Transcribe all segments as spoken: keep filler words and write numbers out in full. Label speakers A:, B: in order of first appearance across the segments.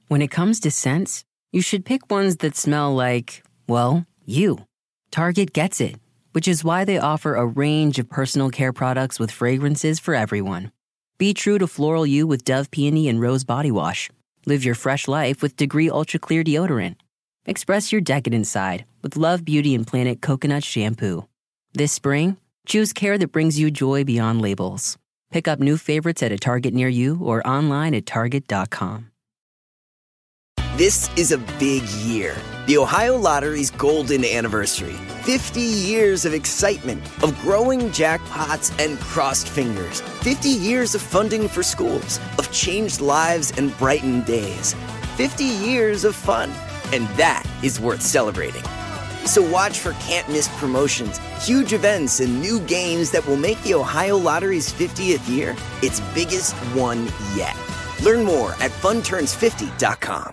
A: When it comes to scents, you should pick ones that smell like, well, you. Target gets it, which is why they offer a range of personal care products with fragrances for everyone. Be true to floral you with Dove Peony and Rose Body Wash. Live your fresh life with Degree Ultra Clear Deodorant. Express your decadent side with Love Beauty and Planet Coconut Shampoo. This spring, choose care that brings you joy beyond labels. Pick up new favorites at a Target near you or online at target dot com.
B: This is a big year. The Ohio Lottery's golden anniversary. fifty years of excitement, of growing jackpots and crossed fingers. fifty years of funding for schools, of changed lives and brightened days. fifty years of fun, and that is worth celebrating. So watch for can't-miss promotions, huge events, and new games that will make the Ohio Lottery's fiftieth year its biggest one yet. Learn more at fun turns fifty dot com.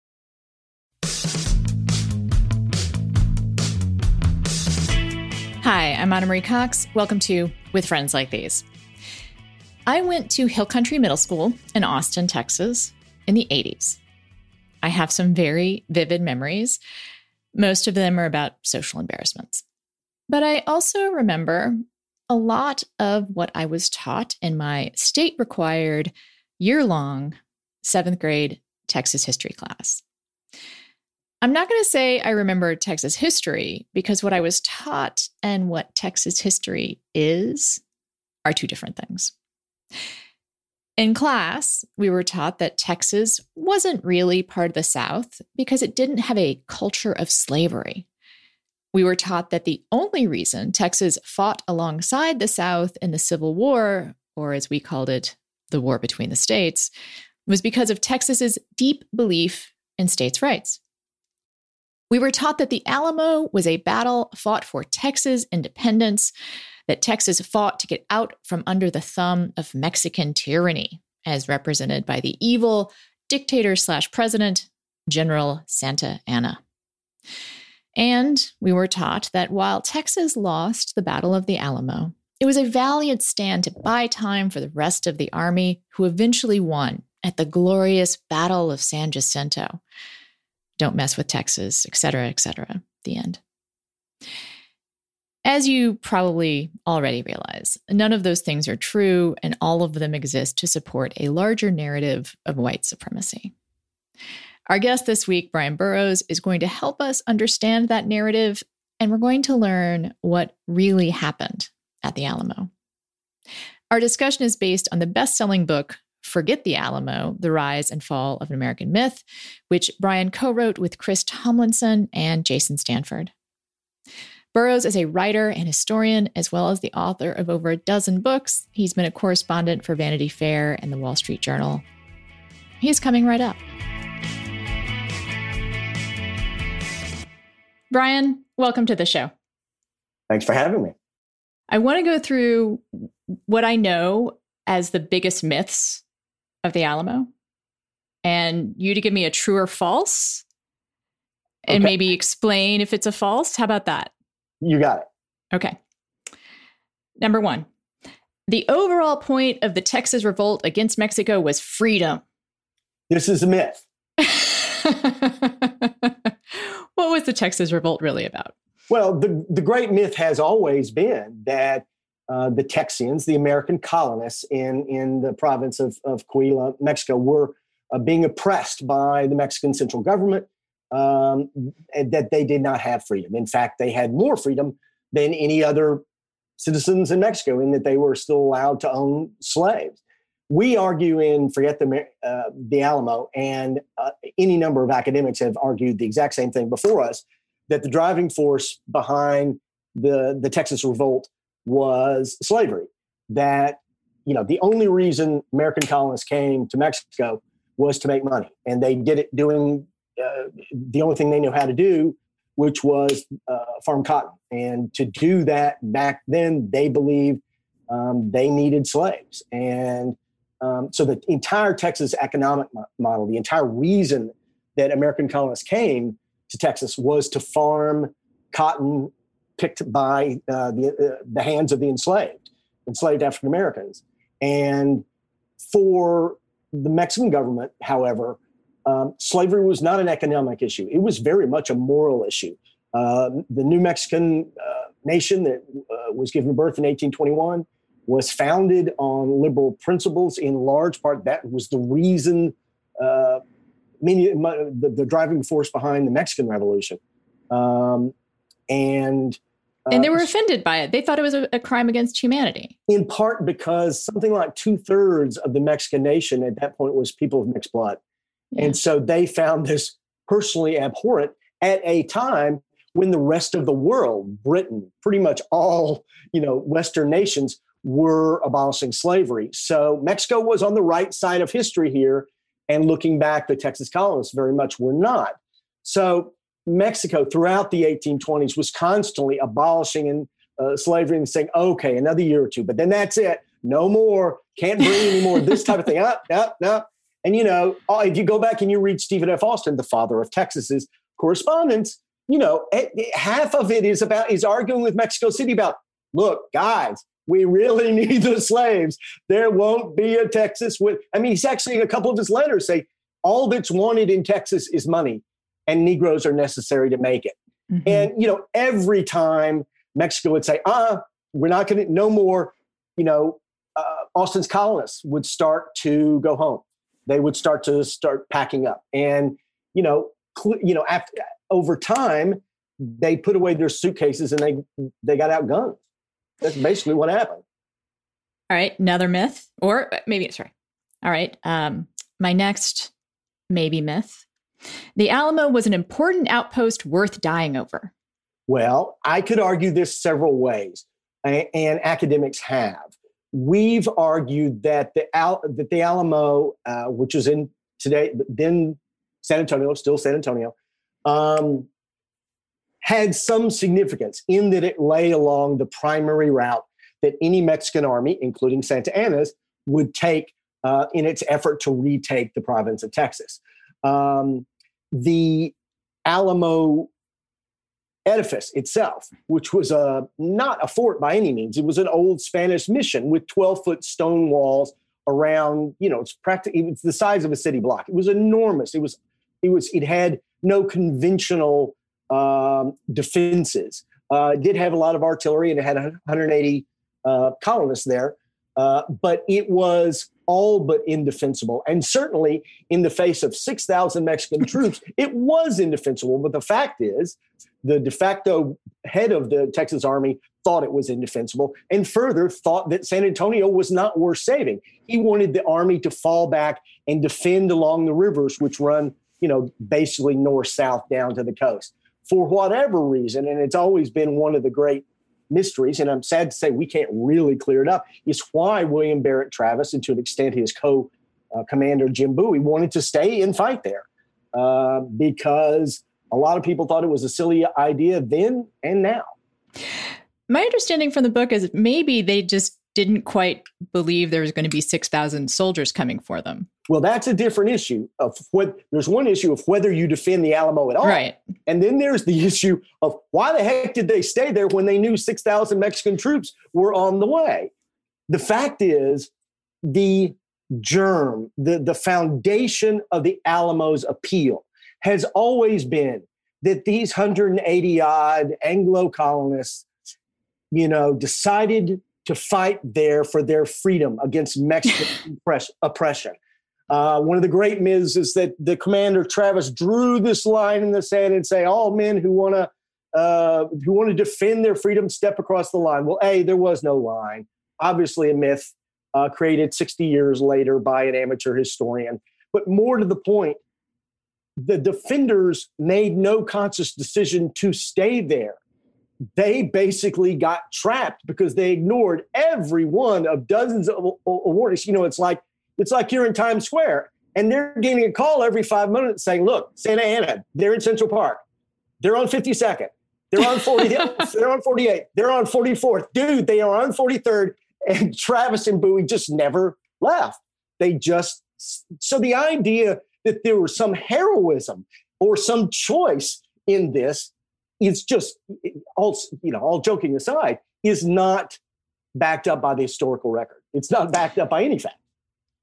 C: Hi, I'm Anna Marie Cox. Welcome to With Friends Like These. I went to Hill Country Middle School in Austin, Texas in the eighties. I have some very vivid memories. Most of them are about social embarrassments. But I also remember a lot of what I was taught in my state-required, year-long seventh grade Texas history class. I'm not going to say I remember Texas history because what I was taught and what Texas history is are two different things. In class, we were taught that Texas wasn't really part of the South because it didn't have a culture of slavery. We were taught that the only reason Texas fought alongside the South in the Civil War, or as we called it, the War Between the States, was because of Texas's deep belief in states' rights. We were taught that the Alamo was a battle fought for Texas independence, that Texas fought to get out from under the thumb of Mexican tyranny, as represented by the evil dictator slash president, General Santa Anna. And we were taught that while Texas lost the Battle of the Alamo, it was a valiant stand to buy time for the rest of the army, who eventually won at the glorious Battle of San Jacinto. Don't mess with Texas, et cetera, et cetera, the end. As you probably already realize, none of those things are true, and all of them exist to support a larger narrative of white supremacy. Our guest this week, Brian Burrows, is going to help us understand that narrative, and we're going to learn what really happened at the Alamo. Our discussion is based on the best-selling book, Forget the Alamo, The Rise and Fall of an American Myth, which Brian co-wrote with Chris Tomlinson and Jason Stanford. Burrows is a writer and historian, as well as the author of over a dozen books. He's been a correspondent for Vanity Fair and the Wall Street Journal. He's coming right up. Brian, welcome to the show.
D: Thanks for having me.
C: I want to go through what I know as the biggest myths of the Alamo, and you to give me a true or false, and
D: Okay.
C: maybe explain if it's a false. How about that?
D: You got it.
C: Okay. Number one, the overall point of the Texas revolt against Mexico was freedom.
D: This is a myth.
C: What was the Texas revolt really about?
D: Well, the, the great myth has always been that uh, the Texians, the American colonists in, in the province of, of Coahuila, Mexico, were uh, being oppressed by the Mexican central government, um, and that they did not have freedom. In fact, they had more freedom than any other citizens in Mexico, in that they were still allowed to own slaves. We argue in Forget the, uh, the Alamo, and uh, any number of academics have argued the exact same thing before us, that the driving force behind the, the Texas revolt was slavery. That, you know, the only reason American colonists came to Mexico was to make money. And they did it doing uh, the only thing they knew how to do, which was uh, farm cotton. And to do that back then, they believed um, they needed slaves. And um, so the entire Texas economic mo- model, the entire reason that American colonists came to Texas was to farm cotton picked by uh, the, uh, the hands of the enslaved, enslaved African Americans. And for the Mexican government, however, um, slavery was not an economic issue. It was very much a moral issue. Uh, the New Mexican uh, nation that uh, was given birth in eighteen twenty-one was founded on liberal principles in large part. That was the reason, uh, many, the, the driving force behind the Mexican Revolution. Um, and uh,
C: and they were offended by it. They thought it was a, a crime against humanity.
D: In part because something like two thirds of the Mexican nation at that point was people of mixed blood. Yeah. And so they found this personally abhorrent at a time when the rest of the world, Britain, pretty much all, you know, Western nations were abolishing slavery. So Mexico was on the right side of history here. And looking back, the Texas colonists very much were not. So Mexico throughout the eighteen twenties was constantly abolishing and, uh, slavery and saying, okay, another year or two, but then that's it. No more, can't bring any more, this type of thing. Up, up, up. And, you know, if you go back and you read Stephen F. Austin, the father of Texas's correspondence, you know, half of it is about, is arguing with Mexico City about, look, guys, we really need the slaves. There won't be a Texas with, I mean, he's actually in a couple of his letters say, all that's wanted in Texas is money and Negroes are necessary to make it. Mm-hmm. And, you know, every time Mexico would say, uh, we're not going to, no more, you know, uh, Austin's colonists would start to go home. They would start to start packing up. And, you know, cl- you know, after, over time, they put away their suitcases and they, they got outgunned. That's basically what happened.
C: All right. Another myth, or maybe, sorry. All right. Um, my next maybe myth. The Alamo was an important outpost worth dying over.
D: Well, I could argue this several ways, and, and academics have. We've argued that the, Al, that the Alamo, uh, which was in today, then San Antonio, still San Antonio, um, had some significance in that it lay along the primary route that any Mexican army, including Santa Anna's, would take uh, in its effort to retake the province of Texas. Um, the Alamo edifice itself, which was a, not a fort by any means, it was an old Spanish mission with twelve-foot stone walls around, you know, it's practically, it's the size of a city block. It was enormous. It was, it was, it had no conventional Um, defenses. Uh, it did have a lot of artillery and it had one hundred eighty uh, colonists there, uh, but it was all but indefensible. And certainly in the face of six thousand Mexican troops, it was indefensible. But the fact is, the de facto head of the Texas Army thought it was indefensible and further thought that San Antonio was not worth saving. He wanted the army to fall back and defend along the rivers, which run, you know, basically north-south down to the coast. For whatever reason, and it's always been one of the great mysteries, and I'm sad to say we can't really clear it up, is why William Barrett Travis, and to an extent his co-commander uh, Jim Bowie, wanted to stay and fight there. Uh, because a lot of people thought it was a silly idea then and now.
C: My understanding from the book is maybe they just didn't quite believe there was going to be six thousand soldiers coming for them.
D: Well, that's a different issue. Of what there's one issue of whether you defend the Alamo at all.
C: Right.
D: And then there's the issue of why the heck did they stay there when they knew six thousand Mexican troops were on the way? The fact is, the germ, the, the foundation of the Alamo's appeal has always been that these one hundred eighty odd Anglo colonists, you know, decided to fight there for their freedom against Mexican oppression. Uh, one of the great myths is that the commander Travis drew this line in the sand and say, all men who want to uh, who want to defend their freedom step across the line. Well, A, there was no line. Obviously a myth uh, created sixty years later by an amateur historian. But more to the point, the defenders made no conscious decision to stay there. They basically got trapped because they ignored every one of dozens of warnings. You know, it's like it's like you're in Times Square and they're getting a call every five minutes saying, look, Santa Ana, they're in Central Park. They're on fifty-second. They're on forty. They're on forty-eight. They're on forty-fourth. Dude, they are on forty-third. And Travis and Bowie just never left. They just, so the idea that there was some heroism or some choice in this is just, all, you know, all joking aside, is not backed up by the historical record. It's not backed up by any fact.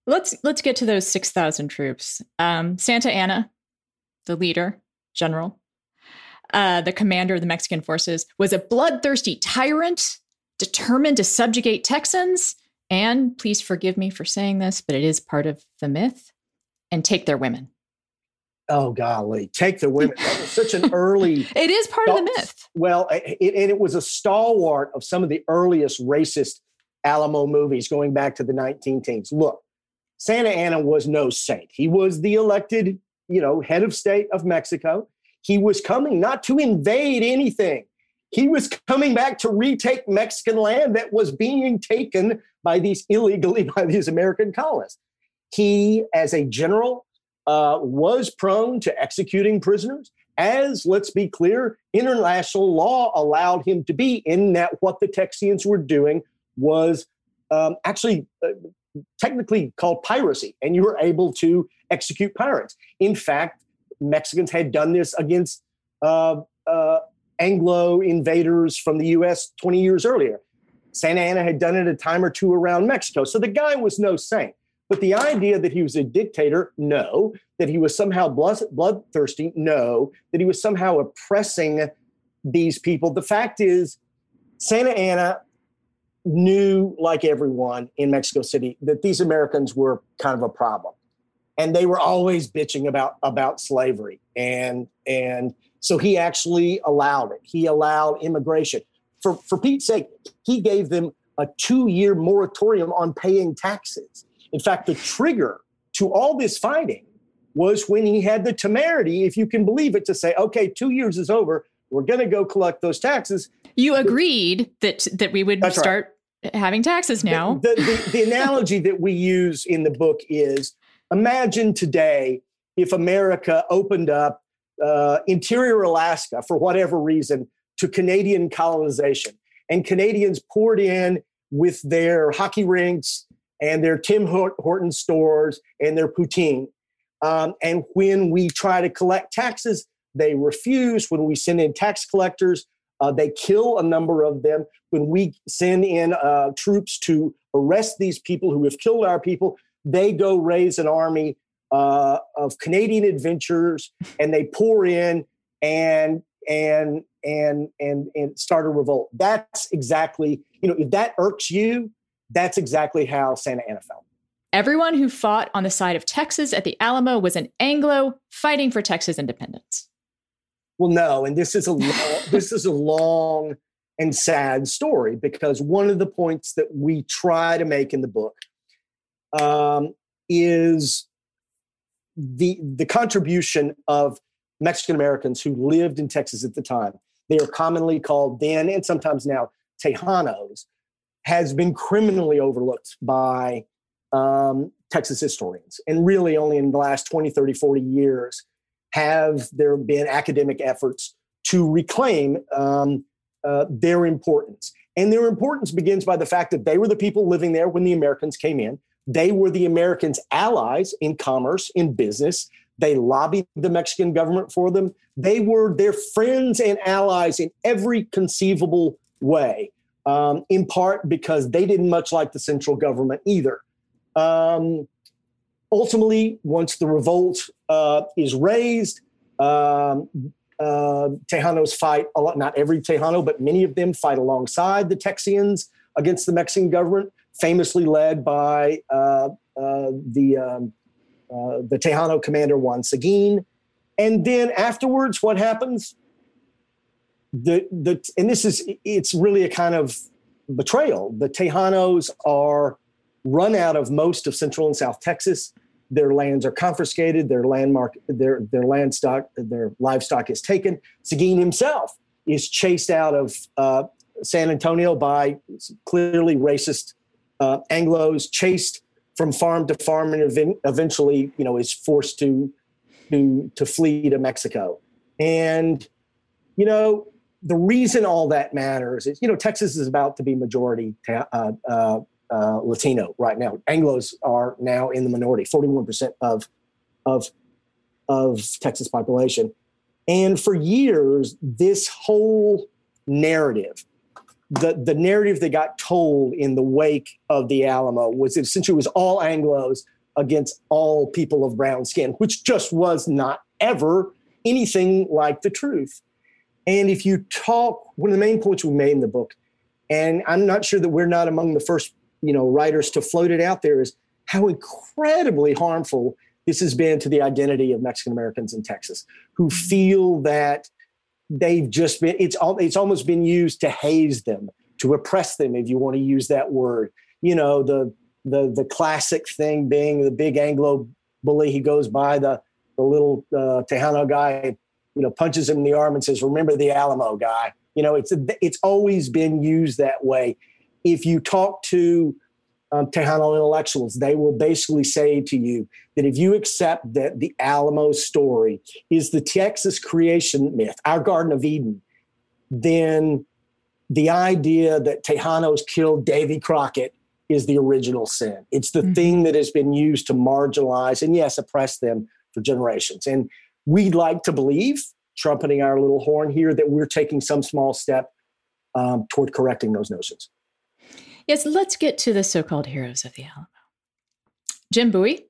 C: Let's let's get to those six thousand troops. Um, Santa Anna, the leader, general, uh, the commander of the Mexican forces, was a bloodthirsty tyrant determined to subjugate Texans and, please forgive me for saying this, but it is part of the myth, and take their women.
D: Oh, golly, take the women. That was such an early...
C: It is part of the myth.
D: Well, it, and it was a stalwart of some of the earliest racist Alamo movies going back to the nineteen teens. Look, Santa Anna was no saint. He was the elected, you know, head of state of Mexico. He was coming not to invade anything. He was coming back to retake Mexican land that was being taken by these illegally by these American colonists. He, as a general, uh, was prone to executing prisoners, as, let's be clear, international law allowed him to be, in that what the Texians were doing was um, actually uh, technically called piracy, and you were able to execute pirates. In fact, Mexicans had done this against uh, uh, Anglo invaders from the U S twenty years earlier. Santa Anna had done it a time or two around Mexico. So the guy was no saint. But the idea that he was a dictator, no. That he was somehow blood, bloodthirsty, no. That he was somehow oppressing these people. The fact is, Santa Anna knew, like everyone in Mexico City, that these Americans were kind of a problem. And they were always bitching about, about slavery. And, and so he actually allowed it. He allowed immigration. For, for Pete's sake, he gave them a two-year moratorium on paying taxes. In fact, the trigger to all this fighting was when he had the temerity, if you can believe it, to say, okay, two years is over. We're going to go collect those taxes.
C: You agreed that that we would That's start right. having taxes now.
D: The, the, the, the analogy that we use in the book is, imagine today if America opened up uh, interior Alaska, for whatever reason, to Canadian colonization. And Canadians poured in with their hockey rinks and their Tim Horton stores and their poutine. Um, and when we try to collect taxes, they refuse. When we send in tax collectors, uh, they kill a number of them. When we send in uh, troops to arrest these people who have killed our people, they go raise an army uh, of Canadian adventurers, and they pour in and and and and and start a revolt. That's exactly, you know, if that irks you, that's exactly how Santa Anna felt.
C: Everyone who fought on the side of Texas at the Alamo was an Anglo fighting for Texas independence.
D: Well, no, and this is a long, this is a long and sad story, because one of the points that we try to make in the book um, is the the contribution of Mexican Americans who lived in Texas at the time. They are commonly called then and sometimes now Tejanos, has been criminally overlooked by um, Texas historians. And really only in the last twenty, thirty, forty years have there been academic efforts to reclaim um, uh, their importance. And their importance begins by the fact that they were the people living there when the Americans came in. They were the Americans' allies in commerce, in business. They lobbied the Mexican government for them. They were their friends and allies in every conceivable way, um, in part because they didn't much like the central government either. Um, ultimately, once the revolt uh, is raised, um, uh, Tejanos fight, a lot, not every Tejano, but many of them fight alongside the Texians against the Mexican government, famously led by uh, uh, the um, uh, the Tejano commander Juan Seguin. And then afterwards, what happens? The the and this is it's really a kind of betrayal. The Tejanos are run out of most of Central and South Texas. Their lands are confiscated. Their landmark, their their land stock, their livestock is taken. Seguin himself is chased out of uh, San Antonio by clearly racist uh, Anglos, chased from farm to farm, and ev- eventually, you know, is forced to to to flee to Mexico. And you know, the reason all that matters is, you know, Texas is about to be majority ta- uh, uh, uh, Latino right now. Anglos are now in the minority, forty-one percent of of of Texas population. And for years, this whole narrative, the, the narrative that got told in the wake of the Alamo was essentially was all Anglos against all people of brown skin, which just was not ever anything like the truth. And if you talk, one of the main points we made in the book, and I'm not sure that we're not among the first, you know, writers to float it out there, is how incredibly harmful this has been to the identity of Mexican Americans in Texas, who feel that they've just been, it's all, it's almost been used to haze them, to oppress them, if you want to use that word. You know, the the the classic thing being the big Anglo bully, he goes by the, the little uh, Tejano guy, you know, punches him in the arm and says, "Remember the Alamo guy." You know, it's it's always been used that way. If you talk to um, Tejano intellectuals, they will basically say to you that if you accept that the Alamo story is the Texas creation myth, our Garden of Eden, then the idea that Tejanos killed Davy Crockett is the original sin. It's the mm-hmm. thing that has been used to marginalize and, yes, oppress them for generations. And we'd like to believe, trumpeting our little horn here, that we're taking some small step um, toward correcting those notions.
C: Yes, let's get to the so-called heroes of the Alamo. Jim Bowie,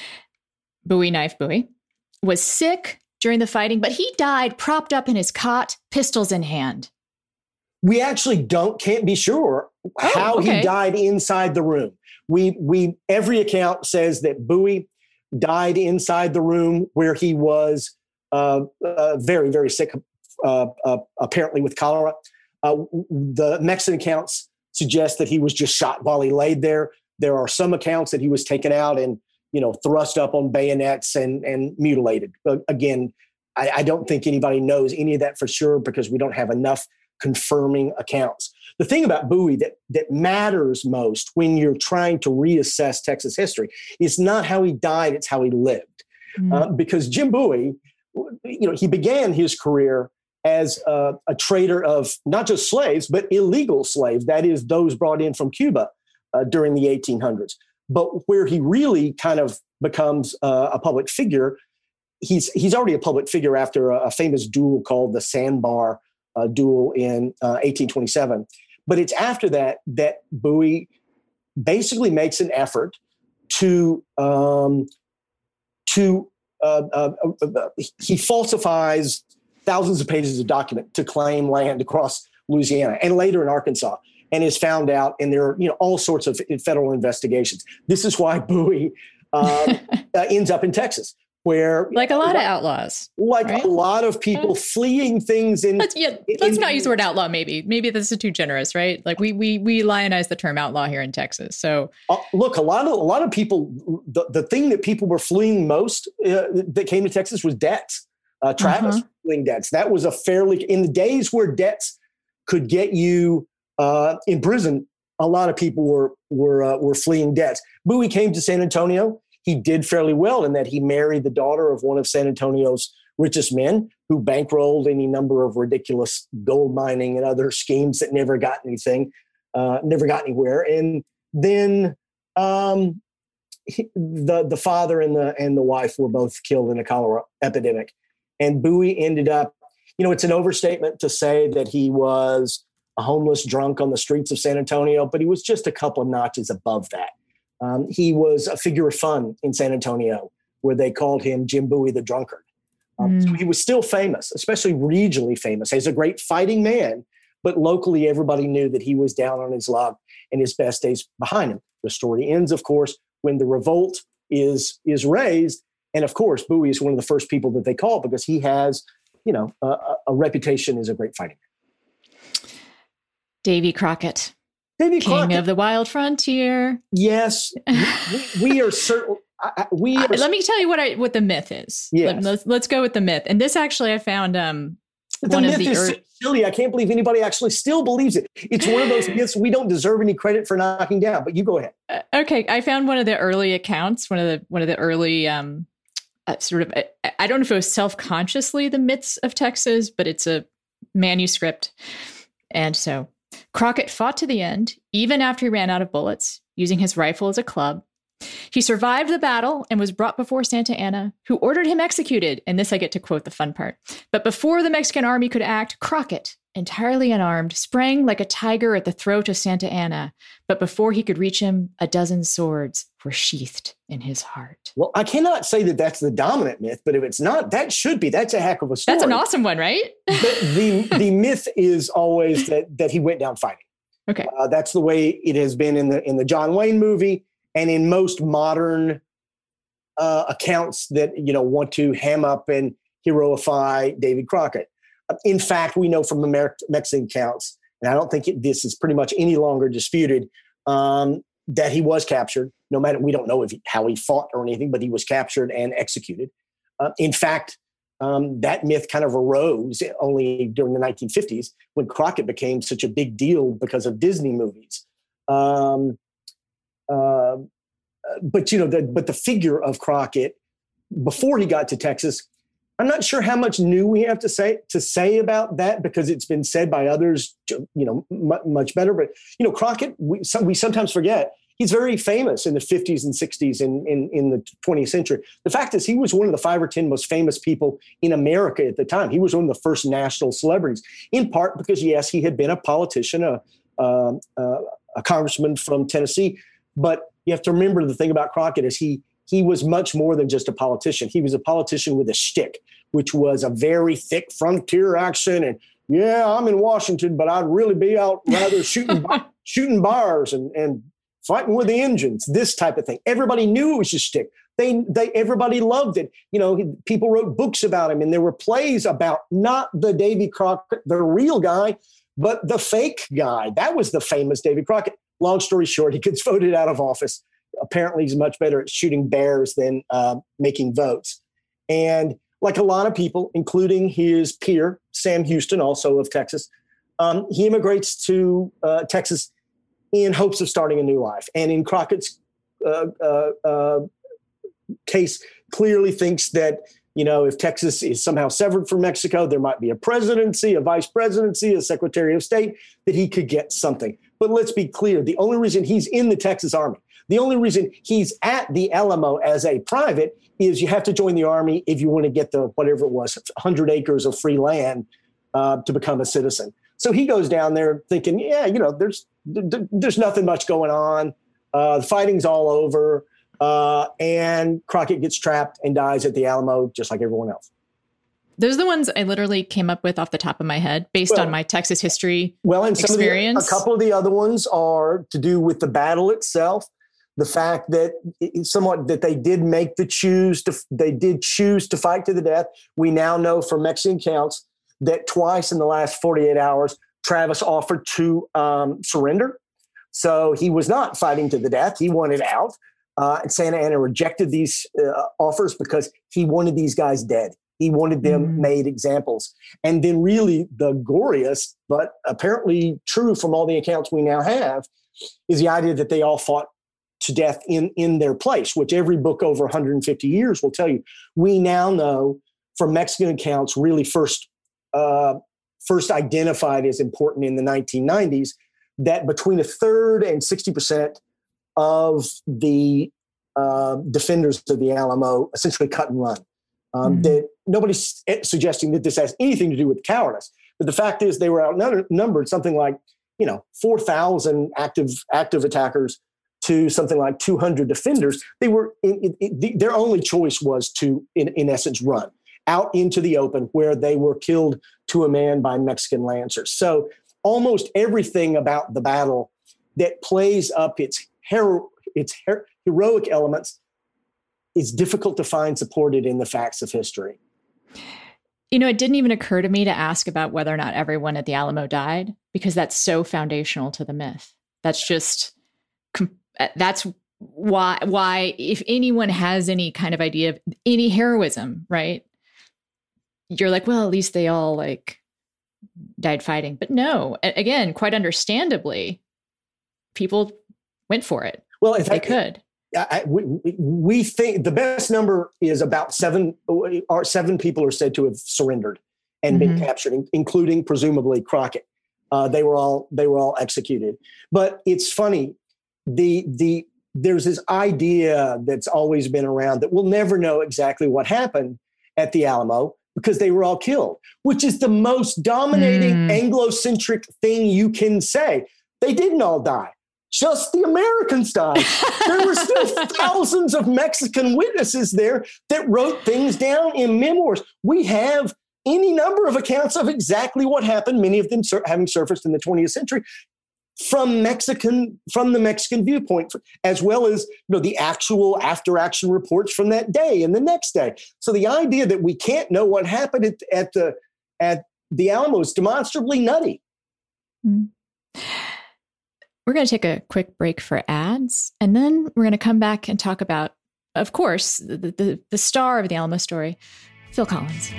C: Bowie Knife Bowie, was sick during the fighting, but he died propped up in his cot, pistols in hand.
D: We actually don't, can't be sure
C: oh,
D: how
C: okay.
D: he died inside the room. We, we, every account says that Bowie died inside the room where he was uh, uh, very, very sick, uh, uh, apparently with cholera. Uh, the Mexican accounts suggest that he was just shot while he laid there. There are some accounts that he was taken out and, you know, thrust up on bayonets and, and mutilated. But again, I, I don't think anybody knows any of that for sure because we don't have enough confirming accounts. The thing about Bowie that, that matters most when you're trying to reassess Texas history is not how he died, it's how he lived. Mm. Uh, because Jim Bowie, you know, he began his career as a, a trader of not just slaves, but illegal slaves, that is, those brought in from Cuba uh, during the eighteen hundreds. But where he really kind of becomes uh, a public figure, he's he's already a public figure after a, a famous duel called the Sandbar uh, duel in uh, eighteen twenty-seven. But it's after that that Bowie basically makes an effort to um, to uh, uh, uh, he falsifies thousands of pages of document to claim land across Louisiana and later in Arkansas, and is found out. And there are, you know, all sorts of federal investigations. This is why Bowie uh, uh, ends up in Texas, where
C: like a lot
D: like,
C: of outlaws,
D: like
C: right?
D: a lot of people okay. fleeing things in.
C: Let's, yeah, let's
D: in,
C: not use the word outlaw. Maybe, maybe this is too generous, right? Like we we we lionize the term outlaw here in Texas. So
D: uh, look, a lot of a lot of people. The, the thing that people were fleeing most uh, that came to Texas was debts. Uh, Travis uh-huh. fleeing debts. That was a fairly in the days where debts could get you uh, in prison. A lot of people were were uh, were fleeing debts. Bowie came to San Antonio. He did fairly well in that he married the daughter of one of San Antonio's richest men, who bankrolled any number of ridiculous gold mining and other schemes that never got anything, uh, never got anywhere. And then um, he, the the father and the and the wife were both killed in a cholera epidemic. And Bowie ended up, you know, it's an overstatement to say that he was a homeless drunk on the streets of San Antonio, but he was just a couple of notches above that. Um, he was a figure of fun in San Antonio, where they called him Jim Bowie the Drunkard. Um, mm. So he was still famous, especially regionally famous. He's a great fighting man, but locally everybody knew that he was down on his luck and his best days behind him. The story ends, of course, when the revolt is is raised. And of course, Bowie is one of the first people that they call because he has, you know, a, a reputation as a great fighting man.
C: Davy Crockett.
D: Davy
C: King
D: Crockett.
C: of the Wild Frontier.
D: Yes, we, we are certain. We are,
C: uh, let me tell you what I what the myth is.
D: Yes.
C: Let, let's let's go with the myth. And this actually, I found um,
D: the
C: one
D: myth
C: of the
D: is
C: er-
D: so silly. I can't believe anybody actually still believes it. It's one of those myths we don't deserve any credit for knocking down. But you go ahead.
C: Uh, okay, I found one of the early accounts. One of the one of the early um, uh, sort of. I, I don't know if it was self-consciously the myths of Texas, but it's a manuscript, and so. Crockett fought to the end, even after he ran out of bullets, using his rifle as a club. He survived the battle and was brought before Santa Anna, who ordered him executed. And this I get to quote the fun part. But before the Mexican army could act, Crockett, entirely unarmed, sprang like a tiger at the throat of Santa Anna. But before he could reach him, a dozen swords were sheathed in his heart.
D: Well, I cannot say that that's the dominant myth, but if it's not, that should be. That's a heck of a story.
C: That's an awesome one, right?
D: the, the the myth is always that that he went down fighting.
C: Okay,
D: uh, that's the way it has been in the in the John Wayne movie and in most modern uh, accounts that you know want to ham up and heroify David Crockett. In fact, we know from American Mexican accounts, and I don't think it, this is pretty much any longer disputed, um, that he was captured. No matter, we don't know if he, how he fought or anything, but he was captured and executed. Uh, in fact, um, that myth kind of arose only during the nineteen fifties when Crockett became such a big deal because of Disney movies. Um, uh, but you know, the, but the figure of Crockett before he got to Texas. I'm not sure how much new we have to say to say about that because it's been said by others, you know, m- much better. But you know, Crockett, we, some, we sometimes forget he's very famous in the fifties and sixties in, in in the twentieth century. The fact is, he was one of the five or ten most famous people in America at the time. He was one of the first national celebrities, in part because yes, he had been a politician, a uh, uh, a congressman from Tennessee. But you have to remember the thing about Crockett is he. He was much more than just a politician. He was a politician with a shtick, which was a very thick frontier accent. And yeah, I'm in Washington, but I'd really be out rather shooting shooting bars and, and fighting with the engines, this type of thing. Everybody knew it was a shtick. They, they, everybody loved it. You know, he, people wrote books about him, and there were plays about not the Davy Crockett, the real guy, but the fake guy. That was the famous Davy Crockett. Long story short, he gets voted out of office. Apparently he's much better at shooting bears than uh, making votes. And like a lot of people, including his peer, Sam Houston, also of Texas, um, he immigrates to uh, Texas in hopes of starting a new life. And in Crockett's uh, uh, uh, case, clearly thinks that, you know, if Texas is somehow severed from Mexico, there might be a presidency, a vice presidency, a secretary of state, that he could get something. But let's be clear, the only reason he's in the Texas Army, the only reason he's at the Alamo as a private is you have to join the Army if you want to get the, whatever it was, one hundred acres of free land uh, to become a citizen. So he goes down there thinking, yeah, you know, there's there's nothing much going on. Uh, the fighting's all over. Uh, and Crockett gets trapped and dies at the Alamo just like everyone else.
C: Those are the ones I literally came up with off the top of my head based well, on my Texas history
D: well, and some
C: experience.
D: Of the, a couple of the other ones are to do with the battle itself. The fact that somewhat that they did make the choose to they did choose to fight to the death. We now know from Mexican accounts that twice in the last forty-eight hours, Travis offered to um, surrender. So he was not fighting to the death. He wanted out. Uh, and Santa Anna rejected these uh, offers because he wanted these guys dead. He wanted them mm. made examples. And then really the goriest, but apparently true from all the accounts we now have, is the idea that they all fought to death in, in their place, which every book over one hundred fifty years will tell you. We now know from Mexican accounts really first uh, first identified as important in the nineteen nineties that between a third and sixty percent of the uh, defenders of the Alamo essentially cut and run. Um, mm-hmm. That nobody's suggesting that this has anything to do with cowardice, but the fact is they were outnumbered something like, you know, four thousand active active attackers to something like two hundred defenders. They were in, in, in, their only choice was to, in, in essence, run out into the open where they were killed to a man by Mexican lancers. So almost everything about the battle that plays up its hero, its her, heroic elements is difficult to find supported in the facts of history.
C: You know, it didn't even occur to me to ask about whether or not everyone at the Alamo died, because that's so foundational to the myth. That's just, that's why, why if anyone has any kind of idea of any heroism, right? You're like, well, at least they all like died fighting. But no, again, quite understandably, people went for it.
D: Well, if
C: they
D: I,
C: could.
D: I, we, we think the best number is about seven or seven people are said to have surrendered and mm-hmm. been captured, including presumably Crockett. Uh, they were all they were all executed. But it's funny, the the there's this idea that's always been around that we'll never know exactly what happened at the Alamo. because they were all killed, which is the most dominating mm. Anglo-centric thing you can say. They didn't all die. Just the Americans died. There were still thousands of Mexican witnesses there that wrote things down in memoirs. We have any number of accounts of exactly what happened, many of them sur- having surfaced in the twentieth century, from Mexican, from the Mexican viewpoint, as well as, you know, the actual after-action reports from that day and the next day. So the idea that we can't know what happened at, at the at the Alamo is demonstrably nutty.
C: Mm. We're going to take a quick break for ads, and then we're going to come back and talk about, of course, the, the, the star of the Alamo story, Phil Collins.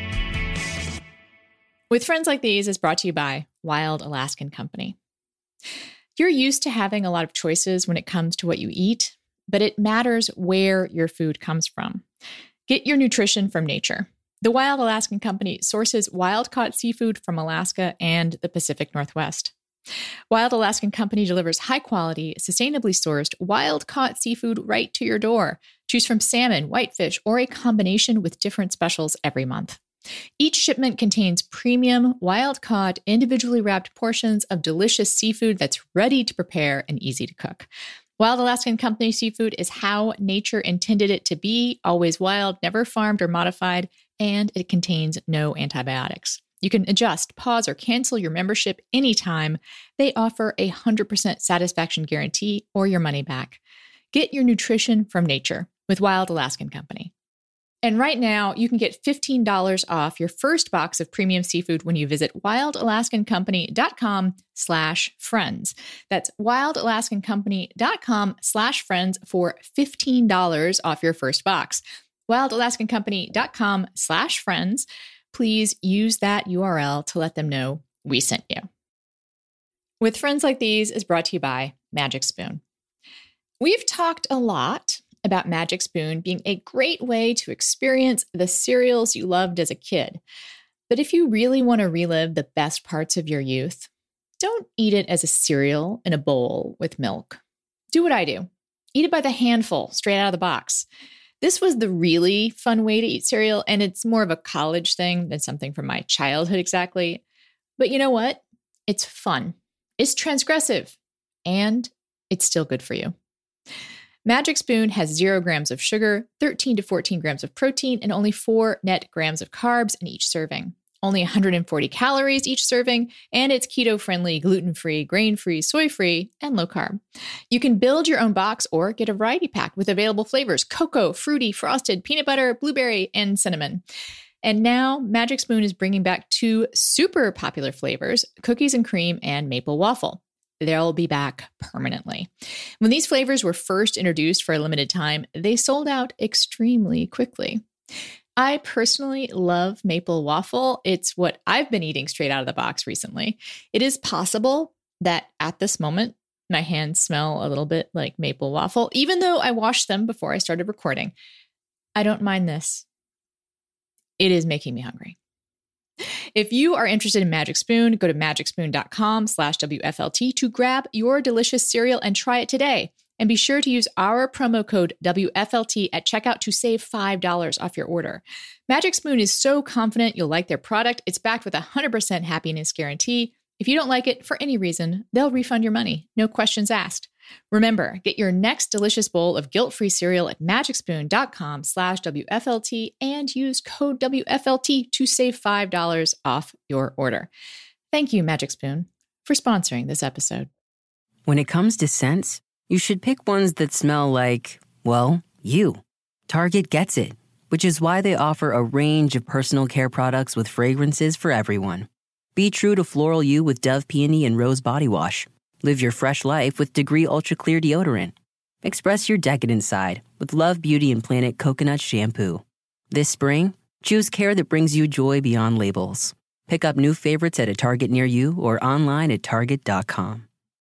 C: With Friends Like These is brought to you by Wild Alaskan Company. You're used to having a lot of choices when it comes to what you eat, but it matters where your food comes from. Get your nutrition from nature. The Wild Alaskan Company sources wild-caught seafood from Alaska and the Pacific Northwest. Wild Alaskan Company delivers high-quality, sustainably sourced, wild-caught seafood right to your door. Choose from salmon, whitefish, or a combination with different specials every month. Each shipment contains premium, wild-caught, individually wrapped portions of delicious seafood that's ready to prepare and easy to cook. Wild Alaskan Company seafood is how nature intended it to be, always wild, never farmed or modified, and it contains no antibiotics. You can adjust, pause, or cancel your membership anytime. They offer a one hundred percent satisfaction guarantee or your money back. Get your nutrition from nature with Wild Alaskan Company. And right now, you can get fifteen dollars off your first box of premium seafood when you visit wildalaskancompany.com slash friends. That's wildalaskancompany.com slash friends for fifteen dollars off your first box. wildalaskancompany.com slash friends. Please use that U R L to let them know we sent you. With Friends Like These is brought to you by Magic Spoon. We've talked a lot about Magic Spoon being a great way to experience the cereals you loved as a kid. But if you really want to relive the best parts of your youth, don't eat it as a cereal in a bowl with milk. Do what I do. Eat it by the handful, straight out of the box. This was the really fun way to eat cereal, and it's more of a college thing than something from my childhood exactly. But you know what? It's fun. It's transgressive, and it's still good for you. Magic Spoon has zero grams of sugar, thirteen to fourteen grams of protein, and only four net grams of carbs in each serving. Only one hundred forty calories each serving, and it's keto-friendly, gluten-free, grain-free, soy-free, and low-carb. You can build your own box or get a variety pack with available flavors: cocoa, fruity, frosted, peanut butter, blueberry, and cinnamon. And now Magic Spoon is bringing back two super popular flavors: cookies and cream and maple waffle. They'll be back permanently. When these flavors were first introduced for a limited time, they sold out extremely quickly. I personally love maple waffle. It's what I've been eating straight out of the box recently. It is possible that at this moment, my hands smell a little bit like maple waffle, even though I washed them before I started recording. I don't mind this. It is making me hungry. If you are interested in Magic Spoon, go to magicspoon.com slash WFLT to grab your delicious cereal and try it today. And be sure to use our promo code W F L T at checkout to save five dollars off your order. Magic Spoon is so confident you'll like their product. It's backed with a one hundred percent happiness guarantee. If you don't like it for any reason, they'll refund your money. No questions asked. Remember, get your next delicious bowl of guilt-free cereal at magicspoon.com slash WFLT and use code W F L T to save five dollars off your order. Thank you, Magic Spoon, for sponsoring this episode.
A: When it comes to scents, you should pick ones that smell like, well, you. Target gets it, which is why they offer a range of personal care products with fragrances for everyone. Be true to floral you with Dove Peony and Rose Body Wash. Live your fresh life with Degree Ultra Clear Deodorant. Express your decadent side with Love Beauty and Planet Coconut Shampoo. This spring, choose care that brings you joy beyond labels. Pick up new favorites at a Target near you or online at target dot com.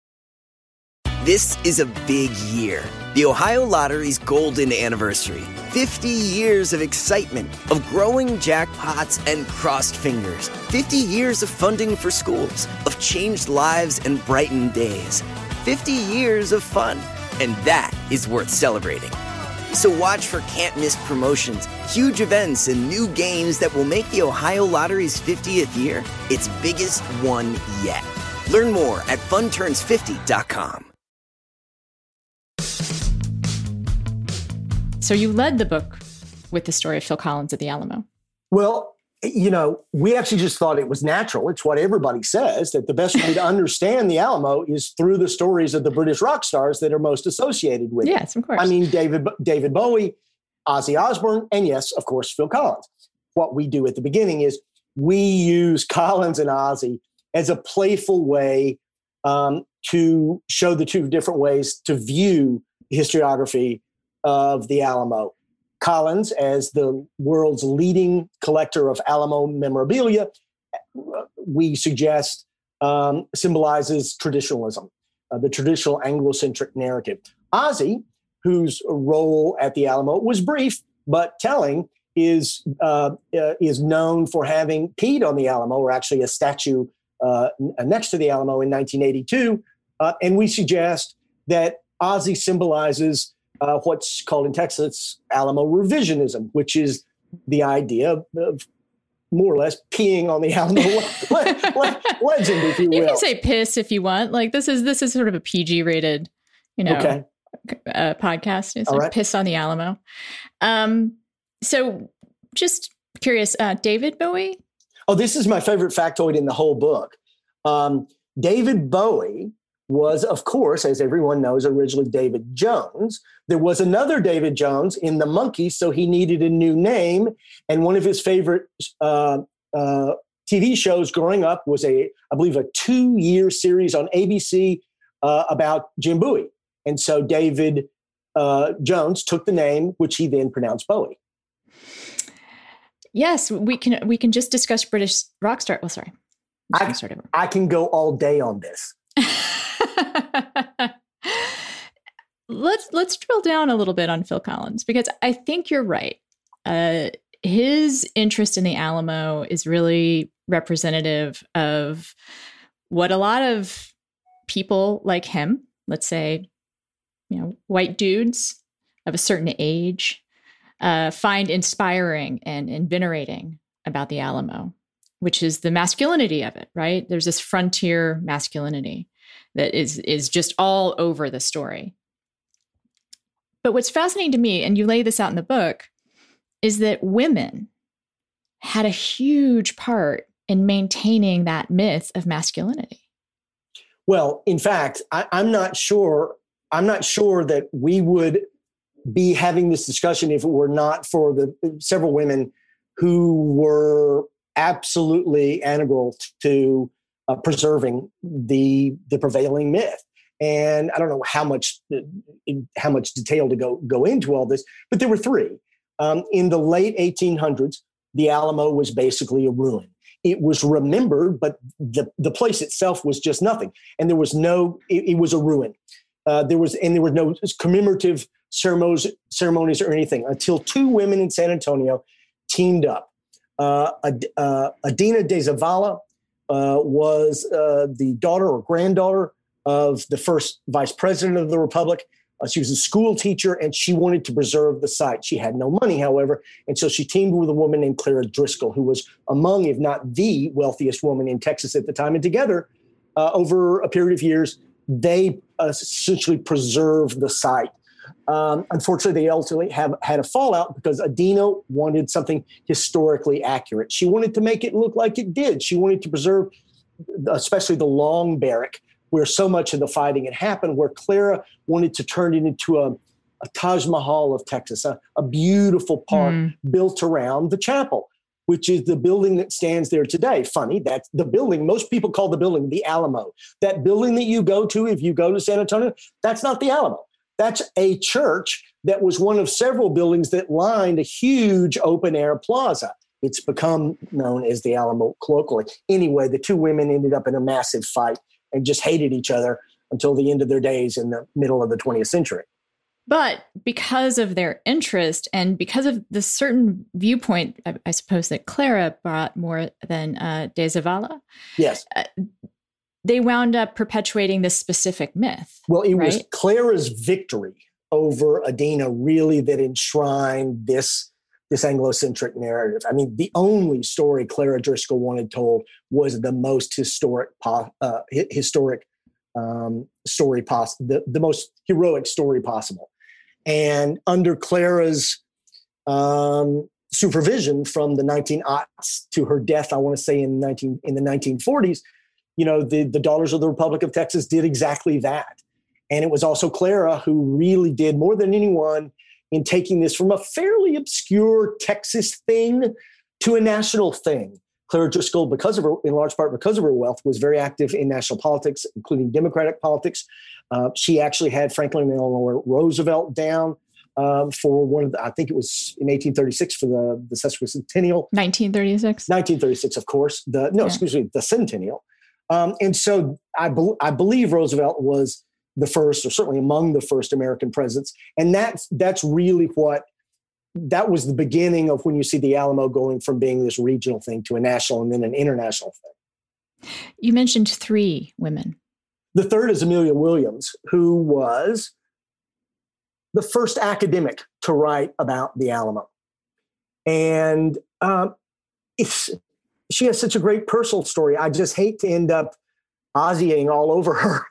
B: This is a big year. The Ohio Lottery's golden anniversary. fifty years of excitement, of growing jackpots and crossed fingers. fifty years of funding for schools, of changed lives and brightened days. fifty years of fun. And that is worth celebrating. So watch for can't-miss promotions, Huge events and new games that will make the Ohio Lottery's fiftieth year its biggest one yet. Learn more at fun turns fifty dot com.
C: So you led the book with the story of Phil Collins at the Alamo.
D: Well, you know, we actually just thought it was natural. It's what everybody says, that the best way to understand the Alamo is through the stories of the British rock stars that are most associated with it.
C: Yes, of course.
D: I mean, David David Bowie, Ozzy Osbourne, and yes, of course, Phil Collins. What we do at the beginning is we use Collins and Ozzy as a playful way um, to show the two different ways to view historiography of the Alamo. Collins, as the world's leading collector of Alamo memorabilia, we suggest um, symbolizes traditionalism, uh, the traditional Anglo-centric narrative. Ozzy, whose role at the Alamo was brief but telling, is uh, uh, is known for having peed on the Alamo, or actually a statue uh, next to the Alamo in nineteen eighty-two. Uh, and we suggest that Ozzy symbolizes Uh, what's called in Texas Alamo revisionism, which is the idea of, of more or less peeing on the Alamo le- le- legend, if you will.
C: You can say piss if you want. Like this is this is sort of a P G rated, you know,
D: okay.
C: uh, podcast. It's
D: All
C: like
D: right.
C: Piss on the Alamo. Um, so just curious, uh, David Bowie.
D: Oh, this is my favorite factoid in the whole book. Um, David Bowie was, of course, as everyone knows, originally David Jones. There was another David Jones in the Monkees, so he needed a new name. And one of his favorite uh, uh, T V shows growing up was a, I believe, a two-year series on A B C uh, about Jim Bowie. And so David uh, Jones took the name, which he then pronounced Bowie.
C: Yes, we can. We can just discuss British rock star. Well, sorry,
D: I, I can go all day on this.
C: let's let's drill down a little bit on Phil Collins, because I think you're right. Uh, his interest in the Alamo is really representative of what a lot of people like him, let's say, you know, white dudes of a certain age, uh, find inspiring and invigorating about the Alamo, which is the masculinity of it, right? There's this frontier masculinity that is is just all over the story. But what's fascinating to me, and you lay this out in the book, is that women had a huge part in maintaining that myth of masculinity.
D: Well, in fact, I, I'm not sure. I'm not sure that we would be having this discussion if it were not for the several women who were absolutely integral to uh, preserving the the prevailing myth. And I don't know how much how much detail to go go into all this, but there were three. Um, in the late eighteen hundreds, the Alamo was basically a ruin. It was remembered, but the, the place itself was just nothing. And there was no, it, it was a ruin. Uh, there was, and there were no commemorative ceremonies, ceremonies or anything until two women in San Antonio teamed up. Uh, uh, Adina de Zavala uh, was uh, the daughter or granddaughter of the first vice president of the Republic. Uh, she was a school teacher, and she wanted to preserve the site. She had no money, however, and so she teamed with a woman named Clara Driscoll, who was among, if not the wealthiest woman in Texas at the time. And together, uh, over a period of years, they uh, essentially preserved the site. Um, unfortunately, they ultimately have had a fallout because Adina wanted something historically accurate. She wanted to make it look like it did. She wanted to preserve, especially the Long Barrack, where so much of the fighting had happened, where Clara wanted to turn it into a, a Taj Mahal of Texas, a, a beautiful park mm. built around the chapel, which is the building that stands there today. Funny, that's the building. Most people call the building the Alamo. That building that you go to, if you go to San Antonio, that's not the Alamo. That's a church that was one of several buildings that lined a huge open-air plaza. It's become known as the Alamo colloquially. Anyway, the two women ended up in a massive fight and just hated each other until the end of their days in the middle of the twentieth century.
C: But because of their interest and because of the certain viewpoint, I, I suppose, that Clara brought more than uh, de Zavala,
D: yes,
C: uh, they wound up perpetuating this specific myth.
D: Well, it
C: right?
D: was Clara's victory over Adina really that enshrined this this Anglo-centric narrative. I mean, the only story Clara Driscoll wanted told was the most historic, po- uh, historic um, story possible, the, the most heroic story possible. And under Clara's um, supervision from the nineteen aughts to her death, I want to say in nineteen in the nineteen forties, you know, the, the Daughters of the Republic of Texas did exactly that. And it was also Clara who really did more than anyone in taking this from a fairly obscure Texas thing to a national thing. Clara Driscoll, because of her, in large part because of her wealth, was very active in national politics, including Democratic politics. Uh, she actually had Franklin Delano Roosevelt down um, for one of the, I think it was in eighteen thirty-six for the, the sesquicentennial.
C: nineteen thirty-six
D: nineteen thirty-six, of course. The No, yeah. excuse me, the centennial. Um, and so I, be, I believe Roosevelt was the first, or certainly among the first American presidents. And that's, that's really what, that was the beginning of when you see the Alamo going from being this regional thing to a national and then an international thing.
C: You mentioned three women.
D: The third is Amelia Williams, who was the first academic to write about the Alamo. And um, it's, she has such a great personal story. I just hate to end up Ozzying all over her.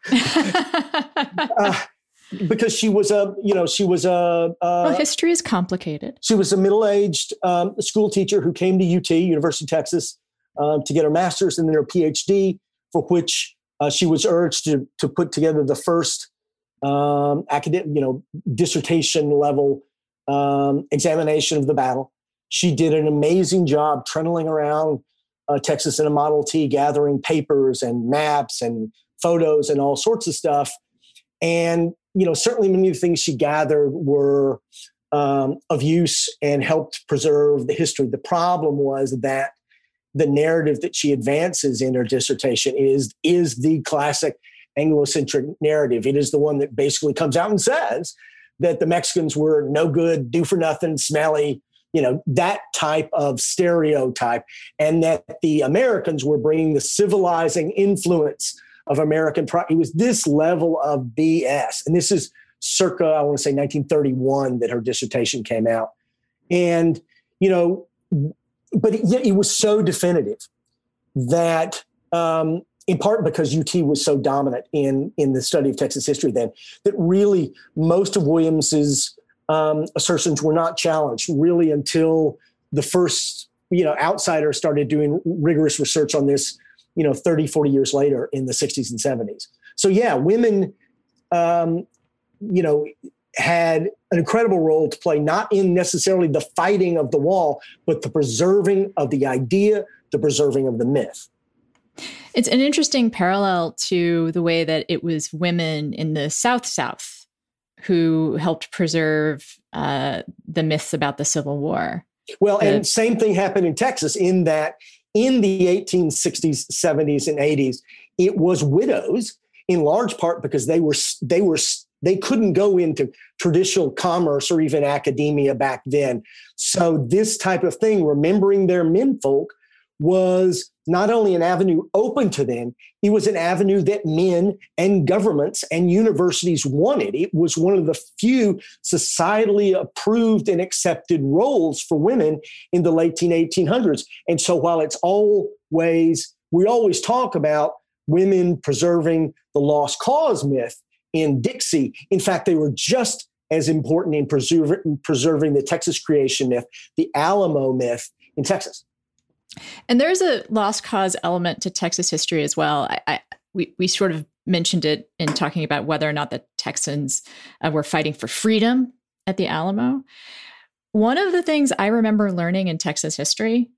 D: uh, because she was a, you know, she was a... a
C: well, history is complicated.
D: She was a middle-aged um, school teacher who came to U T, University of Texas, uh, to get her master's and then her P H D, for which uh, she was urged to, to put together the first um, academic, you know, dissertation-level um, examination of the battle. She did an amazing job trundling around uh, Texas in a Model T, gathering papers and maps and photos and all sorts of stuff. And, you know, certainly many of the things she gathered were um, of use and helped preserve the history. The problem was that the narrative that she advances in her dissertation is, is the classic Anglo-centric narrative. It is the one that basically comes out and says that the Mexicans were no good, do for nothing, smelly, you know, that type of stereotype, and that the Americans were bringing the civilizing influence of American pride. It was this level of B S. And this is circa, I want to say nineteen thirty-one that her dissertation came out. And, you know, but it, it was so definitive that, um, in part because U T was so dominant in, in the study of Texas history then, that really most of Williams's um, assertions were not challenged really until the first, you know, outsiders started doing rigorous research on this, you know, thirty, forty years later in the sixties and seventies. So yeah, women, um, you know, had an incredible role to play, not in necessarily the fighting of the wall, but the preserving of the idea, the preserving of the myth.
C: It's an interesting parallel to the way that it was women in the South South who helped preserve uh, the myths about the Civil War.
D: Well,
C: the-
D: and same thing happened in Texas in that in the eighteen sixties, seventies, and eighties, it was widows in large part because they were they were they couldn't go into traditional commerce or even academia back then. So this type of thing, remembering their menfolk, was not only an avenue open to them, it was an avenue that men and governments and universities wanted. It was one of the few societally approved and accepted roles for women in the late eighteen hundreds. And so while it's always, we always talk about women preserving the lost cause myth in Dixie, in fact, they were just as important in preserving, preserving the Texas creation myth, the Alamo myth in Texas.
C: And there's a lost cause element to Texas history as well. I, I, we, we sort of mentioned it in talking about whether or not the Texans uh, were fighting for freedom at the Alamo. One of the things I remember learning in Texas history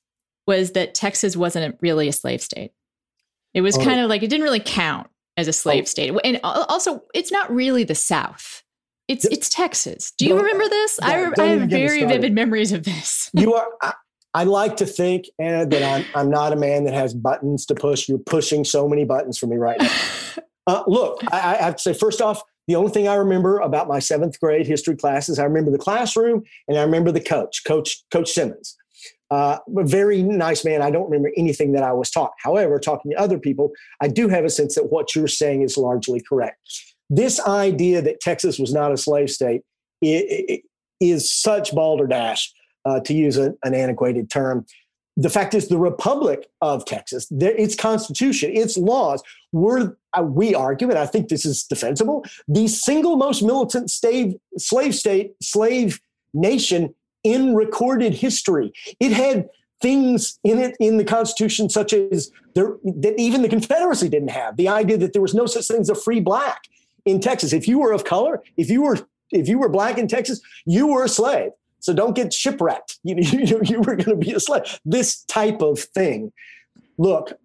C: was that Texas wasn't really a slave state. It was oh. kind of like, it didn't really count as a slave oh. state. And also, it's not really the South. It's it's Texas. Do you don't, remember this? I, re- I have very vivid memories of this.
D: You are... I, I like to think, Anna, that I'm, I'm not a man that has buttons to push. You're pushing so many buttons for me right now. Uh, look, I, I have to say, first off, the only thing I remember about my seventh grade history classes, I remember the classroom and I remember the coach, Coach Coach Simmons. Uh, a very nice man. I don't remember anything that I was taught. However, talking to other people, I do have a sense that what you're saying is largely correct. This idea that Texas was not a slave state is, is such balderdash. uh, to use a, an antiquated term. The fact is, the Republic of Texas, its constitution, its laws were, uh, we argue, and I think this is defensible, the single most militant slave, slave state, slave nation in recorded history. It had things in it in the Constitution such as there, that even the Confederacy didn't have. The idea that there was no such thing as a free black in Texas. If you were of color, if you were if you were black in Texas, you were a slave. So don't get shipwrecked. You, you, you were going to be a slave. This type of thing. Look,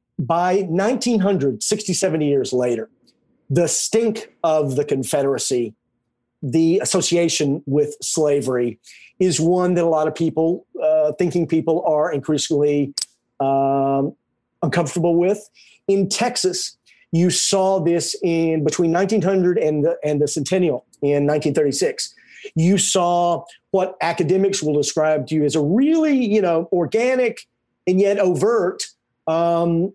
D: by nineteen hundred, sixty, seventy years later, the stink of the Confederacy, the association with slavery, is one that a lot of people, uh, thinking people, are increasingly um, uncomfortable with. In Texas, you saw this in between nineteen hundred and the, and the centennial in nineteen thirty-six. You saw what academics will describe to you as a really, you know, organic and yet overt um,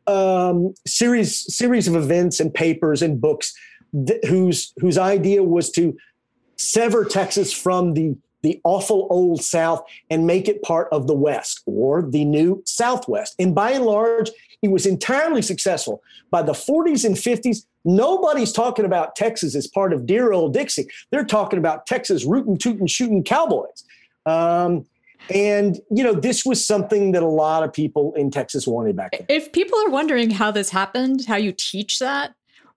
D: um, series series of events and papers and books th- whose whose idea was to sever Texas from the the awful old South and make it part of the West or the new Southwest. And by and large, it was entirely successful. By the forties and fifties, nobody's talking about Texas as part of dear old Dixie. They're talking about Texas rootin', tootin', shooting cowboys. Um, and, you know, this was something that a lot of people in Texas wanted back then.
C: If people are wondering how this happened, how you teach that,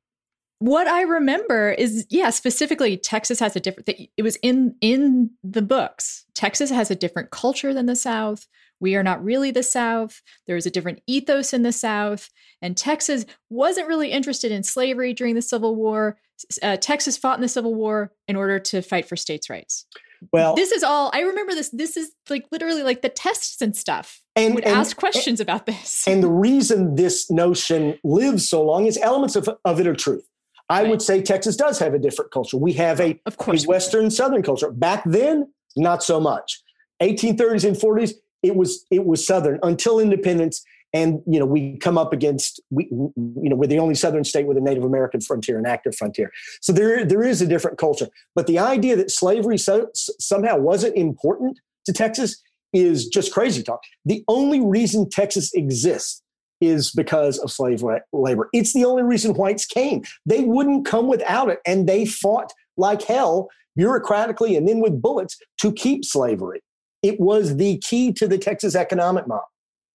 C: what I remember is, yeah, specifically Texas has a different, it was in, in the books. Texas has a different culture than the South. We are not really the South. There is a different ethos in the South. And Texas wasn't really interested in slavery during the Civil War. Uh, Texas fought in the Civil War in order to fight for states' rights. Well, this is all, I remember this, this is like literally like the tests and stuff. And would and, ask questions and, about this.
D: And the reason this notion lives so long is elements of, of it are truth. I right. would say Texas does have a different culture. We have a, of course a Western Southern culture. Back then, not so much. eighteen thirties and forties, it was it was Southern until independence. And, you know, we come up against, we, you know, we're the only Southern state with a Native American frontier, an active frontier. So there, there is a different culture. But the idea that slavery so, somehow wasn't important to Texas is just crazy talk. The only reason Texas exists is because of slave labor. It's the only reason whites came. They wouldn't come without it. And they fought like hell, bureaucratically and then with bullets, to keep slavery. It was the key to the Texas economic model.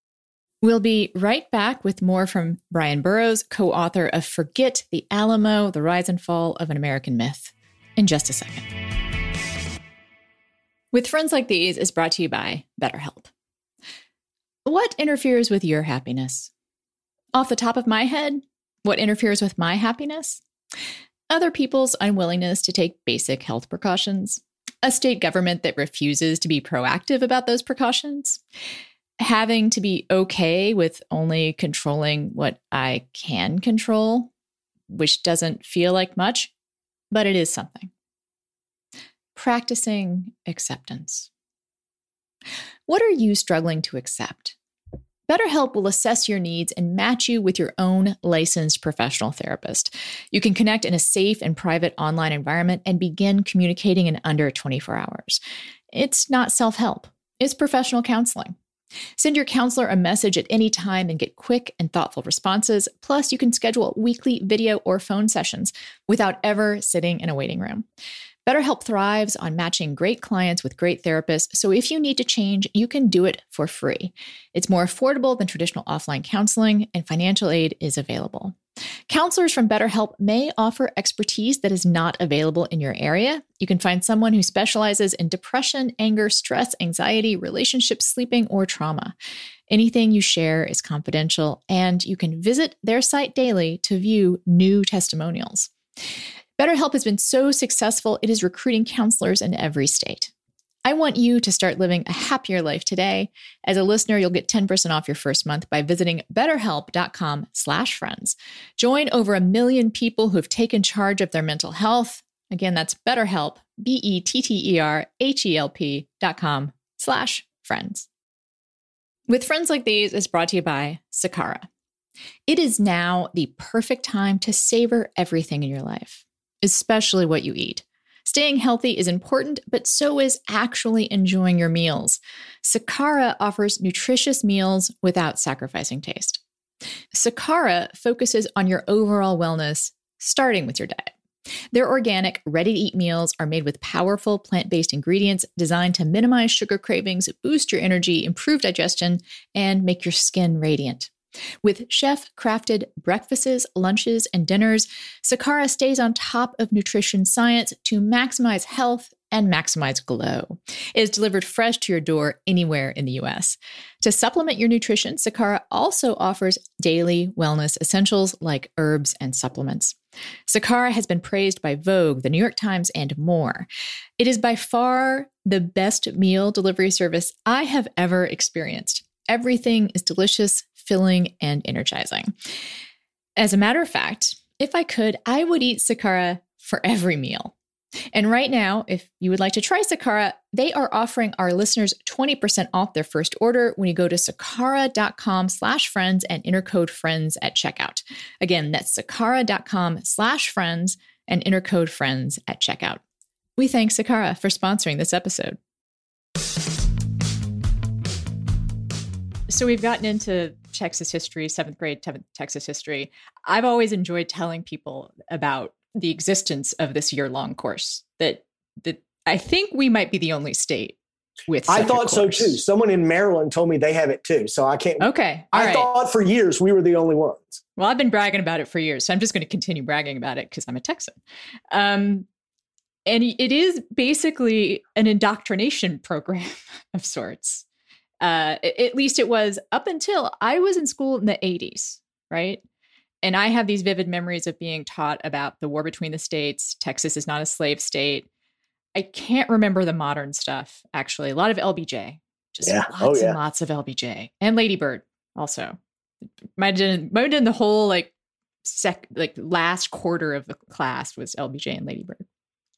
C: We'll be right back with more from Brian Burrows, co-author of Forget the Alamo, The Rise and Fall of an American Myth, in just a second. With Friends Like These is brought to you by BetterHelp. What interferes with your happiness? Off the top of my head, what interferes with my happiness? Other people's unwillingness to take basic health precautions. A state government that refuses to be proactive about those precautions. Having to be okay with only controlling what I can control, which doesn't feel like much, but it is something. Practicing acceptance. What are you struggling to accept? BetterHelp will assess your needs and match you with your own licensed professional therapist. You can connect in a safe and private online environment and begin communicating in under twenty-four hours. It's not self-help. It's professional counseling. Send your counselor a message at any time and get quick and thoughtful responses. Plus, you can schedule weekly video or phone sessions without ever sitting in a waiting room. BetterHelp thrives on matching great clients with great therapists, so if you need to change, you can do it for free. It's more affordable than traditional offline counseling, and financial aid is available. Counselors from BetterHelp may offer expertise that is not available in your area. You can find someone who specializes in depression, anger, stress, anxiety, relationships, sleeping, or trauma. Anything you share is confidential, and you can visit their site daily to view new testimonials. BetterHelp has been so successful, it is recruiting counselors in every state. I want you to start living a happier life today. As a listener, you'll get ten percent off your first month by visiting betterhelp.com slash friends. Join over a million people who have taken charge of their mental health. Again, that's BetterHelp, B-E-T-T-E-R-H-E-L-P dot com slash friends. With Friends Like These is brought to you by Sakara. It is now the perfect time to savor everything in your life, especially what you eat. Staying healthy is important, but so is actually enjoying your meals. Sakara offers nutritious meals without sacrificing taste. Sakara focuses on your overall wellness, starting with your diet. Their organic, ready-to-eat meals are made with powerful plant-based ingredients designed to minimize sugar cravings, boost your energy, improve digestion, and make your skin radiant. With chef-crafted breakfasts, lunches, and dinners, Sakara stays on top of nutrition science to maximize health and maximize glow. It is delivered fresh to your door anywhere in the U S. To supplement your nutrition, Sakara also offers daily wellness essentials like herbs and supplements. Sakara has been praised by Vogue, the New York Times, and more. It is by far the best meal delivery service I have ever experienced. Everything is delicious, filling, and energizing. As a matter of fact, if I could, I would eat Sakara for every meal. And right now, if you would like to try Sakara, they are offering our listeners twenty percent off their first order when you go to sakara.com slash friends and enter code friends at checkout. Again, that's sakara.com slash friends and enter code friends at checkout. We thank Sakara for sponsoring this episode. So we've gotten into Texas history, seventh grade Texas history. I've always enjoyed telling people about the existence of this year-long course that that I think we might be the only state with such
D: I thought
C: a
D: so
C: course.
D: too. Someone in Maryland told me they have it too. So I can't.
C: Okay. All
D: I
C: right.
D: thought for years we were the only ones.
C: Well, I've been bragging about it for years, so I'm just going to continue bragging about it because I'm a Texan. Um, and it is basically an indoctrination program of sorts. Uh, at least it was up until I was in school in the eighties, right? And I have these vivid memories of being taught about the war between the states. Texas is not a slave state. I can't remember the modern stuff, actually. A lot of L B J. Just
D: Yeah.
C: lots
D: Oh, yeah.
C: and lots of L B J. And Lady Bird also. Might have done, might have done the whole like sec like last quarter of the class was L B J and Lady Bird.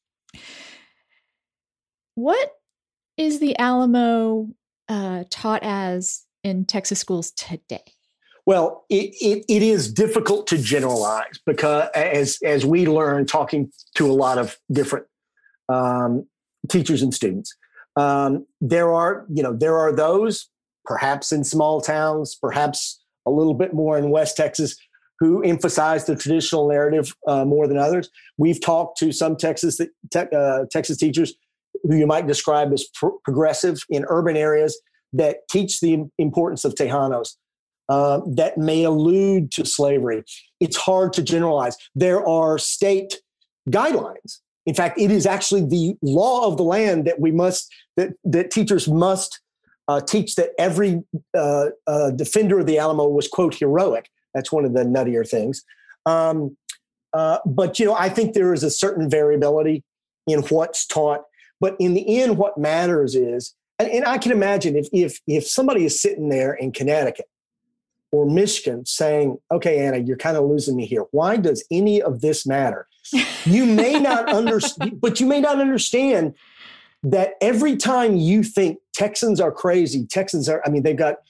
C: What is the Alamo uh, taught as in Texas schools today?
D: Well, it, it, it is difficult to generalize because as, as we learn talking to a lot of different um, teachers and students, um, there are, you know, there are those perhaps in small towns, perhaps a little bit more in West Texas, who emphasize the traditional narrative uh, more than others. We've talked to some Texas te- uh, Texas teachers who you might describe as pro- progressive in urban areas that teach the importance of Tejanos. Uh, that may allude to slavery. It's hard to generalize. There are state guidelines. In fact, it is actually the law of the land that we must, that, that teachers must uh, teach that every uh, uh, defender of the Alamo was, quote, heroic. That's one of the nuttier things. Um, uh, but, you know, I think there is a certain variability in what's taught. But in the end, what matters is, and, and I can imagine if, if, if somebody is sitting there in Connecticut or Michigan saying, okay, Anna, you're kind of losing me here. Why does any of this matter? You may not understand, but you may not understand that every time you think Texans are crazy, Texans are, I mean, they've got,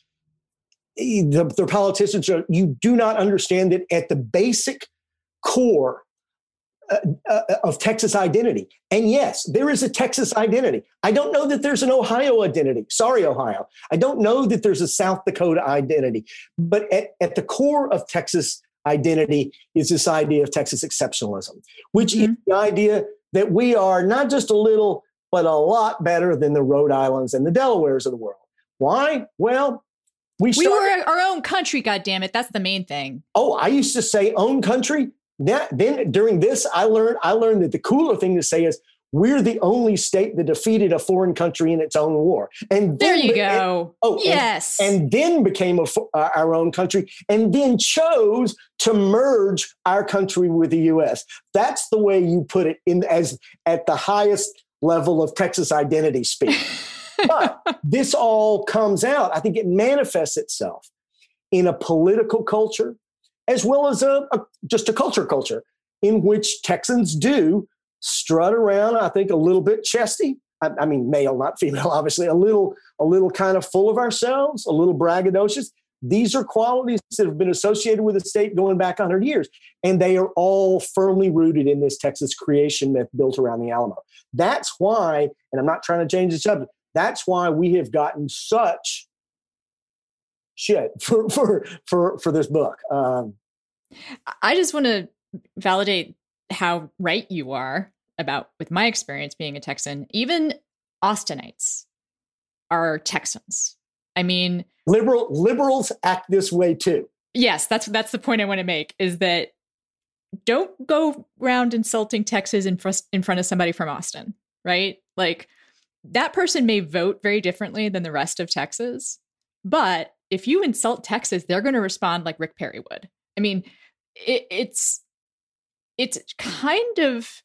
D: the, their politicians are, you do not understand that at the basic core uh, uh, of Texas identity. And yes, there is a Texas identity. I don't know that there's an Ohio identity. Sorry, Ohio. I don't know that there's a South Dakota identity. But at, at the core of Texas identity is this idea of Texas exceptionalism, which mm-hmm. is the idea that we are not just a little, but a lot better than the Rhode Islands and the Delawares of the world. Why? Well, we, started,
C: we were our own country, goddammit. That's the main thing.
D: Oh, I used to say own country. That, then during this, I learned I learned that the cooler thing to say is we're the only state that defeated a foreign country in its own war. And
C: there
D: then,
C: you go.
D: And, oh,
C: yes.
D: And, and then became a, uh, our own country, and then chose to merge our country with the U S. That's the way you put it in as at the highest level of Texas identity speak. But this all comes out. I think it manifests itself in a political culture, as well as a, a just a culture culture in which Texans do strut around, I think, a little bit chesty. I, I mean, male, not female, obviously, a little, a little kind of full of ourselves, a little braggadocious. These are qualities that have been associated with the state going back one hundred years, and they are all firmly rooted in this Texas creation myth built around the Alamo. That's why, and I'm not trying to change the subject, that's why we have gotten such shit for for for, for this book. Um,
C: I just want to validate how right you are about, with my experience being a Texan, even Austinites are Texans. I mean,
D: liberal liberals act this way too.
C: Yes, that's that's the point I want to make, is that don't go around insulting Texas in, fr- in front of somebody from Austin, right? Like, that person may vote very differently than the rest of Texas, but if you insult Texas, they're going to respond like Rick Perry would. I mean, it, it's it's kind of,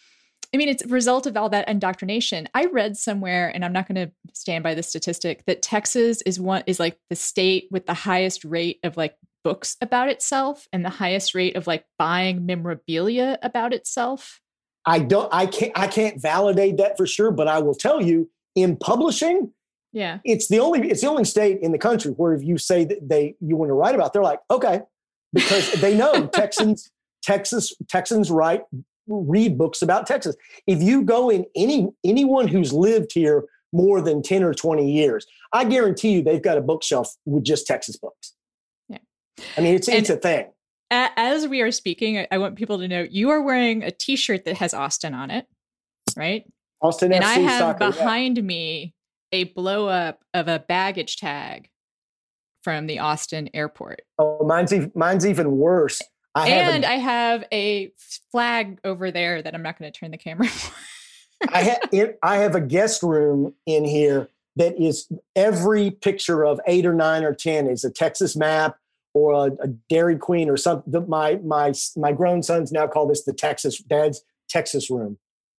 C: I mean, it's a result of all that indoctrination. I read somewhere, and I'm not going to stand by the statistic, that Texas is one is like the state with the highest rate of like books about itself and the highest rate of like buying memorabilia about itself.
D: I don't, I can't, I can't validate that for sure, but I will tell you, in publishing,
C: yeah,
D: it's the only, it's the only state in the country where if you say that they, you want to write about, they're like, okay, because they know Texans, Texas, Texans write, read books about Texas. If you go in any, anyone who's lived here more than ten or twenty years, I guarantee you they've got a bookshelf with just Texas books.
C: Yeah.
D: I mean, it's,
C: and
D: it's a thing.
C: As we are speaking, I want people to know you are wearing a t-shirt that has Austin on it, right?
D: Austin
C: and
D: F C
C: I have
D: soccer,
C: behind
D: yeah.
C: me a blow up of a baggage tag from the Austin airport.
D: Oh, mine's even, mine's even worse. I
C: and
D: have a,
C: I have a flag over there that I'm not going to turn the camera for.
D: I, ha- I have a guest room in here that is every picture of eight or nine or ten is a Texas map or a, a Dairy Queen or something. The, my my my grown sons now call this the Texas Dad's Texas room.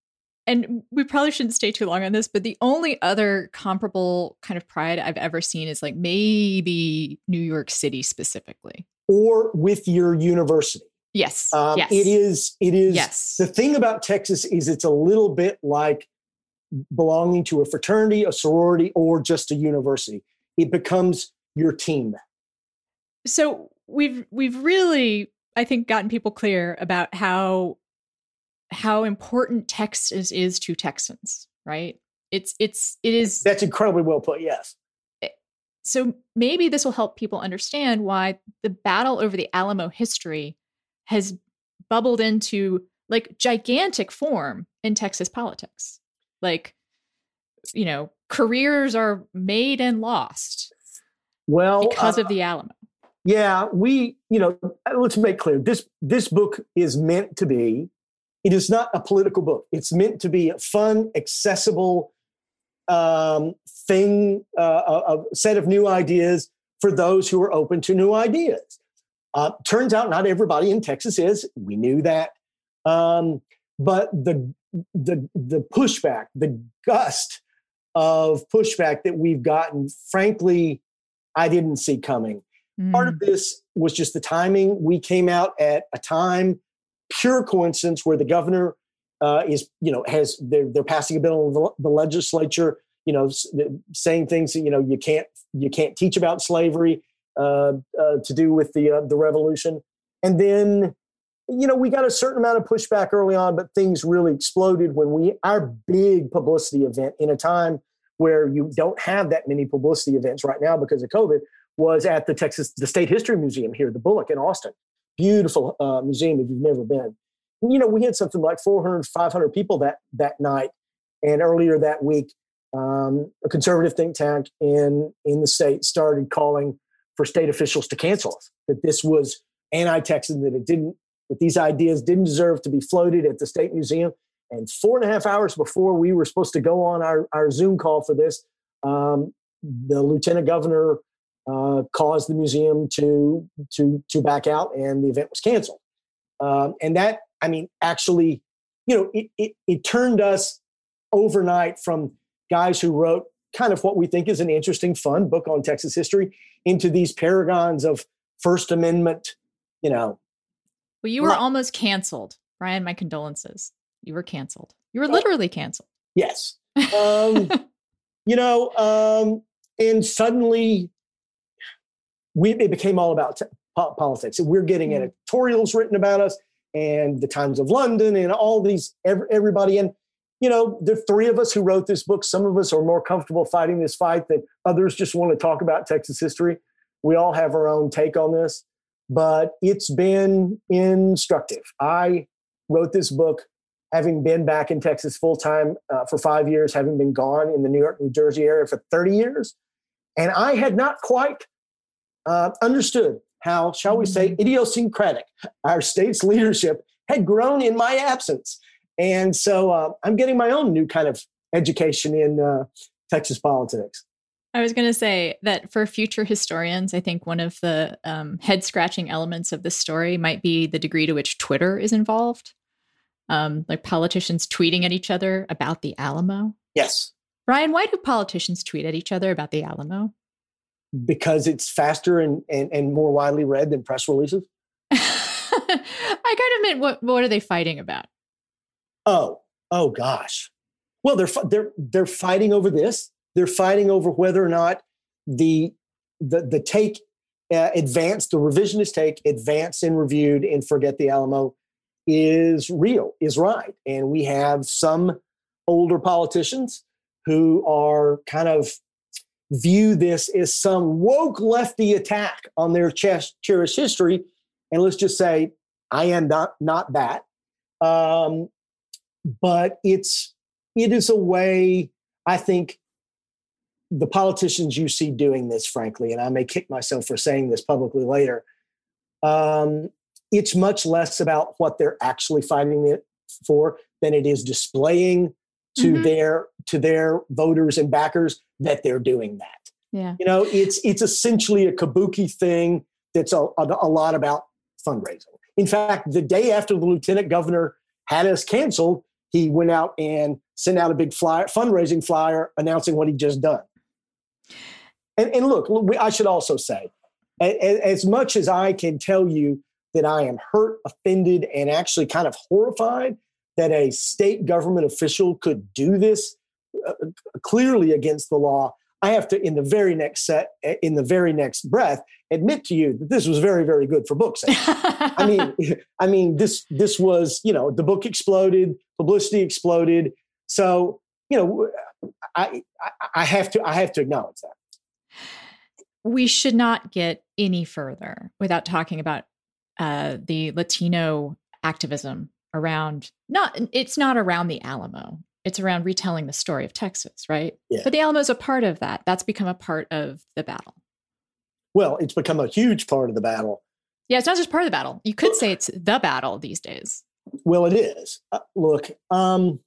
C: And we probably shouldn't stay too long on this, but the only other comparable kind of pride I've ever seen is like maybe New York City specifically.
D: Or with your university.
C: Yes.
D: Um,
C: yes.
D: It is, it is.
C: Yes.
D: The thing about Texas is it's a little bit like belonging to a fraternity, a sorority, or just a university. It becomes your team.
C: So we've we've really, I think, gotten people clear about how how important Texas is to Texans, right? It's it's it is.
D: That's incredibly well put. Yes.
C: So maybe this will help people understand why the battle over the Alamo history has bubbled into like gigantic form in Texas politics. Like, you know, careers are made and lost
D: well
C: because
D: uh,
C: of the Alamo.
D: Yeah, we, you know, let's make clear this this book is meant to be. It is not a political book. It's meant to be a fun, accessible um, thing, uh, a, a set of new ideas for those who are open to new ideas. Uh, turns out not everybody in Texas is. We knew that. Um, but the, the, the pushback, the gust of pushback that we've gotten, frankly, I didn't see coming. Mm. Part of this was just the timing. We came out at a time, pure coincidence, where the governor uh, is, you know, has they're, they're passing a bill in the, the legislature, you know, saying things that, you know, you can't you can't teach about slavery uh, uh, to do with the uh, the revolution. And then, you know, we got a certain amount of pushback early on, but things really exploded when we our big publicity event in a time where you don't have that many publicity events right now because of COVID was at the Texas the State History Museum here, the Bullock in Austin. Beautiful uh, museum if you've never been. And, you know, we had something like four hundred, five hundred people that that night. And earlier that week, um, a conservative think tank in, in the state started calling for state officials to cancel us, that this was anti-Texan, that it didn't, that these ideas didn't deserve to be floated at the state museum. And four and a half hours before we were supposed to go on our, our Zoom call for this, um, the lieutenant governor uh, caused the museum to to to back out, and the event was canceled. Um, and that, I mean, actually, you know, it, it it turned us overnight from guys who wrote kind of what we think is an interesting, fun book on Texas history into these paragons of First Amendment, you know.
C: Well, you were right. Almost canceled, Brian. My condolences. You were canceled. You were literally canceled.
D: Yes. Um, you know, um, and suddenly, we, it became all about t- po- politics. And we're getting mm-hmm. editorials written about us and the Times of London and all these, every, everybody. And, you know, the three of us who wrote this book, some of us are more comfortable fighting this fight than others just want to talk about Texas history. We all have our own take on this, but it's been instructive. I wrote this book having been back in Texas full-time uh, for five years, having been gone in the New York, New Jersey area for thirty years. And I had not quite uh, understood how, shall we say, idiosyncratic our state's leadership had grown in my absence. And so uh, I'm getting my own new kind of education in uh, Texas politics.
C: I was going to say that for future historians, I think one of the um, head-scratching elements of this story might be the degree to which Twitter is involved. Um, like politicians tweeting at each other about the Alamo.
D: Yes.
C: Brian, why do politicians tweet at each other about the Alamo?
D: Because it's faster and, and, and more widely read than press releases.
C: I kind of meant, what, what are they fighting about?
D: Oh, oh gosh. Well, they're they're they're fighting over this. They're fighting over whether or not the the the take uh, advanced, the revisionist take, advanced and reviewed and Forget the Alamo is real, is right. And we have some older politicians who are kind of view this as some woke lefty attack on their ch- cherished history. And let's just say, I am not not that. Um, but it's it is a way, I think, the politicians you see doing this, frankly, and I may kick myself for saying this publicly later, um, it's much less about what they're actually fighting it for than it is displaying to mm-hmm. their to their voters and backers that they're doing that.
C: Yeah,
D: you know, it's it's essentially a kabuki thing that's a, a, a lot about fundraising. In fact, the day after the lieutenant governor had us canceled, he went out and sent out a big flyer, fundraising flyer announcing what he'd just done. And, and look, I should also say, as much as I can tell you that I am hurt, offended, and actually kind of horrified that a state government official could do this uh, clearly against the law, I have to, in the very next set, in the very next breath, admit to you that this was very, very good for book sales. I mean, I mean, this this was, you know, the book exploded, publicity exploded. So, you know, I I have to I have to acknowledge that.
C: We should not get any further without talking about uh, the Latino activism around. Not it's not around the Alamo. It's around retelling the story of Texas, right?
D: Yeah.
C: But the Alamo is a part of that. That's become a part of the battle.
D: Well, it's become a huge part of the battle.
C: Yeah, it's not just part of the battle. You could say it's the battle these days.
D: Well, it is. Uh, look, um,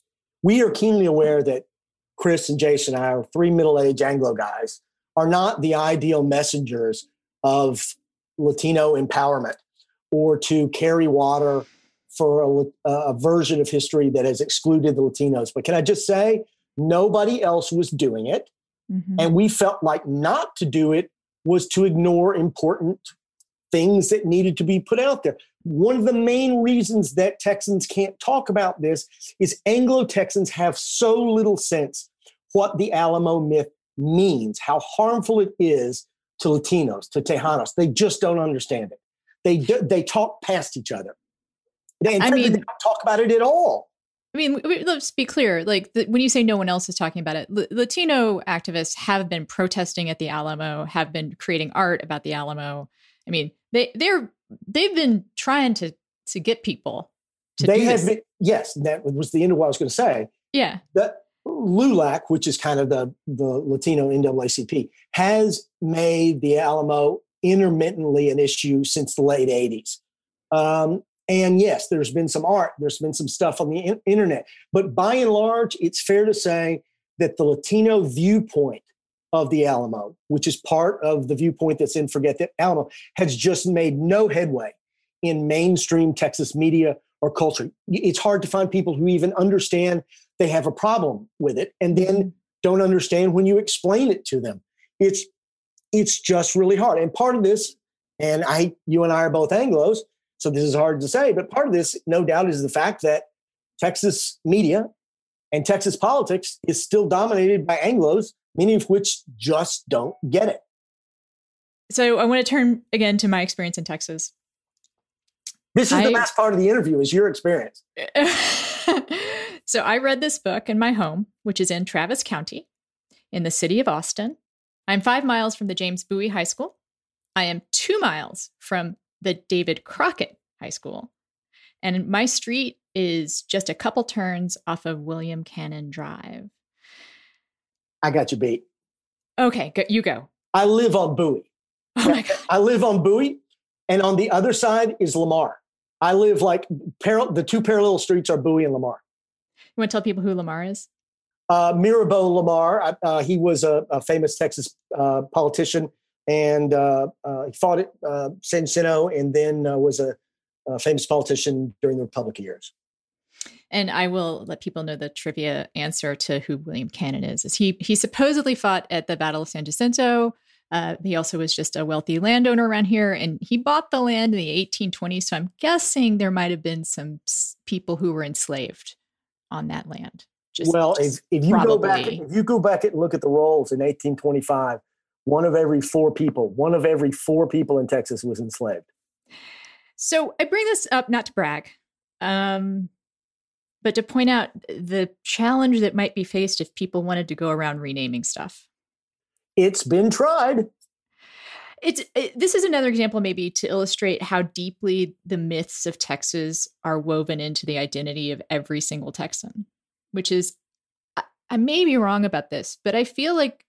D: we are keenly aware that Chris and Jason and I are three middle-aged Anglo guys, are not the ideal messengers of Latino empowerment or to carry water for a, a version of history that has excluded the Latinos. But can I just say, nobody else was doing it. Mm-hmm. And we felt like not to do it was to ignore important things that needed to be put out there. One of the main reasons that Texans can't talk about this is Anglo-Texans have so little sense what the Alamo myth means, how harmful it is to Latinos, to Tejanos. They just don't understand it. They do, they talk past each other. They,
C: I mean,
D: they don't talk about it at all.
C: I mean, let's be clear. Like the, when you say no one else is talking about it, L- Latino activists have been protesting at the Alamo, have been creating art about the Alamo. I mean, they they're they've been trying to to get people to
D: they
C: do
D: have
C: this.
D: Been, yes, that was the end of what I was going to say.
C: Yeah,
D: the LULAC, which is kind of the the Latino N double A C P, has made the Alamo intermittently an issue since the late eighties. Um, And yes, there's been some art, there's been some stuff on the in- internet, but by and large, it's fair to say that the Latino viewpoint of the Alamo, which is part of the viewpoint that's in Forget the Alamo, has just made no headway in mainstream Texas media or culture. It's hard to find people who even understand they have a problem with it and then don't understand when you explain it to them. It's, it's just really hard. And part of this, and I, you and I are both Anglos, so this is hard to say, but part of this, no doubt, is the fact that Texas media and Texas politics is still dominated by Anglos, many of which just don't get it.
C: so I want to turn again to my experience in Texas.
D: This is
C: I,
D: the best part of the interview, is your experience.
C: So I read this book in my home, which is in Travis County in the city of Austin. I'm five miles from the James Bowie High School. I am two miles from the David Crockett High School. And my street is just a couple turns off of William Cannon Drive.
D: I got you beat.
C: Okay, go, you go.
D: I live on Bowie.
C: Oh my God.
D: I live on Bowie, and on the other side is Lamar. I live like, par- the two parallel streets are Bowie and Lamar.
C: You want to tell people who Lamar is?
D: Uh, Mirabeau Lamar, uh, he was a, a famous Texas uh, politician, and uh, uh, he fought at uh, San Jacinto, and then uh, was a, a famous politician during the Republican years.
C: And I will let people know the trivia answer to who William Cannon is. is he, he supposedly fought at the Battle of San Jacinto. Uh, he also was just a wealthy landowner around here, and he bought the land in the eighteen twenties. So I'm guessing there might have been some people who were enslaved on that land. Just,
D: well,
C: just
D: if, if you
C: probably.
D: go back, if you go back and look at the rolls in eighteen twenty-five, one of every four people, one of every four people in Texas was enslaved.
C: So I bring this up not to brag, um, but to point out the challenge that might be faced if people wanted to go around renaming stuff.
D: It's been tried.
C: It's it, this is another example, maybe, to illustrate how deeply the myths of Texas are woven into the identity of every single Texan, which is, I, I may be wrong about this, but I feel like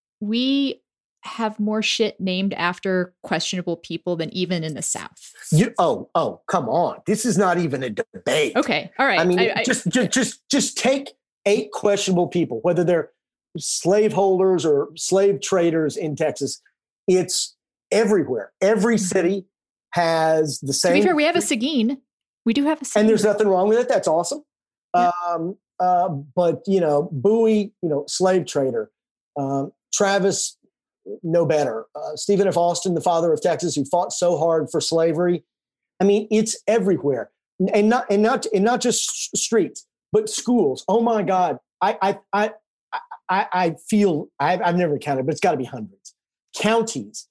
C: we have more shit named after questionable people than even in the South.
D: You, oh, oh, come on. This is not even a debate.
C: Okay. All right.
D: I mean,
C: I, I,
D: just, just, just, just take eight questionable people, whether they're slaveholders or slave traders in Texas. It's everywhere. Every city has the same.
C: To be fair, we have a Seguin. We do have a Seguin.
D: And there's nothing wrong with it. That's awesome. Yeah. Um, uh, but, you know, Bowie, you know, slave trader. Um, Travis, no better. Uh, Stephen F. Austin, the father of Texas, who fought so hard for slavery. I mean, it's everywhere, and not and not and not just streets, but schools. Oh my God, I I I I, I feel I've, I've never counted, but it's got to be hundreds. Counties,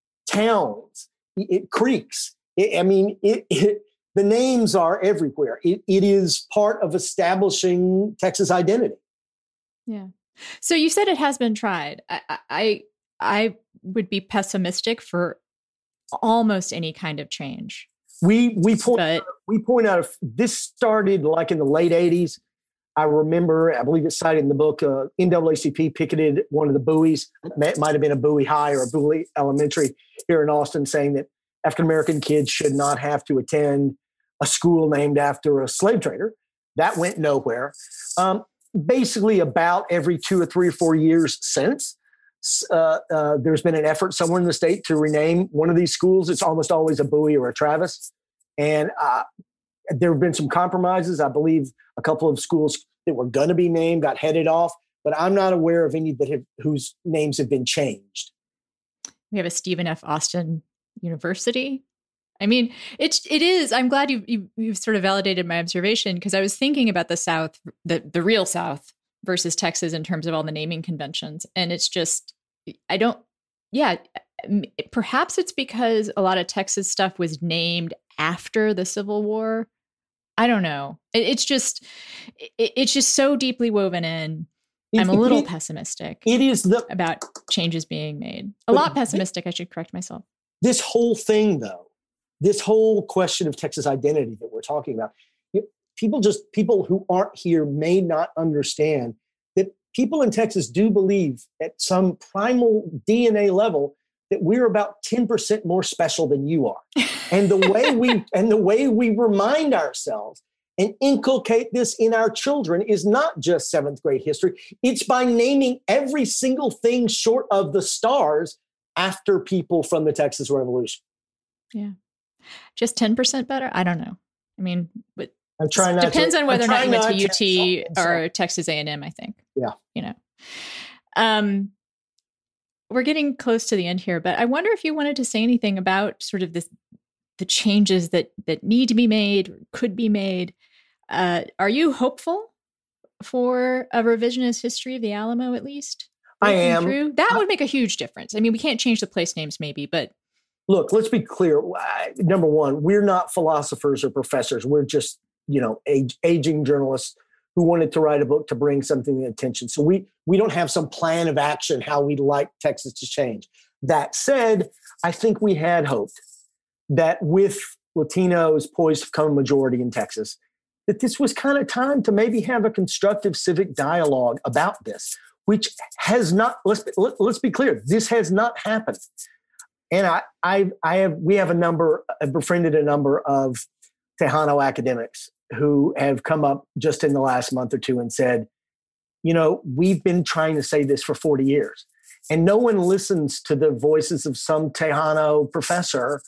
D: towns, it, it, creeks. It, I mean, it, it, the names are everywhere. It, it is part of establishing Texas identity.
C: Yeah. So you said it has been tried. I, I I would be pessimistic for almost any kind of change.
D: We we point
C: but,
D: we point out this started like in the late eighties. I remember, I believe it's cited in the book. Uh, N double A C P picketed one of the Bowies. It might have been a Bowie High or a Bowie Elementary here in Austin, saying that African American kids should not have to attend a school named after a slave trader. That went nowhere. Um, basically, about every two or three or four years since. Uh, uh, there's been an effort somewhere in the state to rename one of these schools. It's almost always a Bowie or a Travis. And uh, there have been some compromises. I believe a couple of schools that were going to be named got headed off, but I'm not aware of any that have, whose names have been changed.
C: We have a Stephen F. Austin University. I mean, it's, it is, I'm glad you've, you've, you've sort of validated my observation, because I was thinking about the South, the, the real South versus Texas in terms of all the naming conventions. And it's just, I don't, yeah, perhaps it's because a lot of Texas stuff was named after the Civil War. I don't know. It, it's just, it, it's just so deeply woven in. I'm a little it, pessimistic
D: it is the,
C: about changes being made. A lot pessimistic, th- I should correct myself.
D: This whole thing, though, this whole question of Texas identity that we're talking about, you, people just, people who aren't here may not understand that people in Texas do believe at some primal D N A level that we're about ten percent more special than you are. And the way we and the way we remind ourselves and inculcate this in our children is not just seventh grade history. It's by naming every single thing short of the stars after people from the Texas Revolution.
C: Yeah. Just ten percent better? I don't know. I mean, but
D: I'm trying not
C: depends
D: to,
C: on whether or not you went to U T
D: to,
C: or Texas A and M, I think.
D: Yeah.
C: You know. Um, we're getting close to the end here, but I wonder if you wanted to say anything about sort of this, the changes that that need to be made, or could be made. Uh, are you hopeful for a revisionist history of the Alamo, at least?
D: I am.
C: Through? That would make a huge difference. I mean, we can't change the place names maybe, but.
D: Look, let's be clear. Number one, we're not philosophers or professors. We're just, you know, age, aging journalists who wanted to write a book to bring something to attention. So we we don't have some plan of action how we'd like Texas to change. That said, I think we had hoped that with Latinos poised to become a majority in Texas, that this was kind of time to maybe have a constructive civic dialogue about this, which has not, let's, let, let's be clear, this has not happened. And I, I, I have, we have a number, I've befriended a number of Tejano academics who have come up just in the last month or two and said, you know, we've been trying to say this for forty years. And no one listens to the voices of some Tejano professor.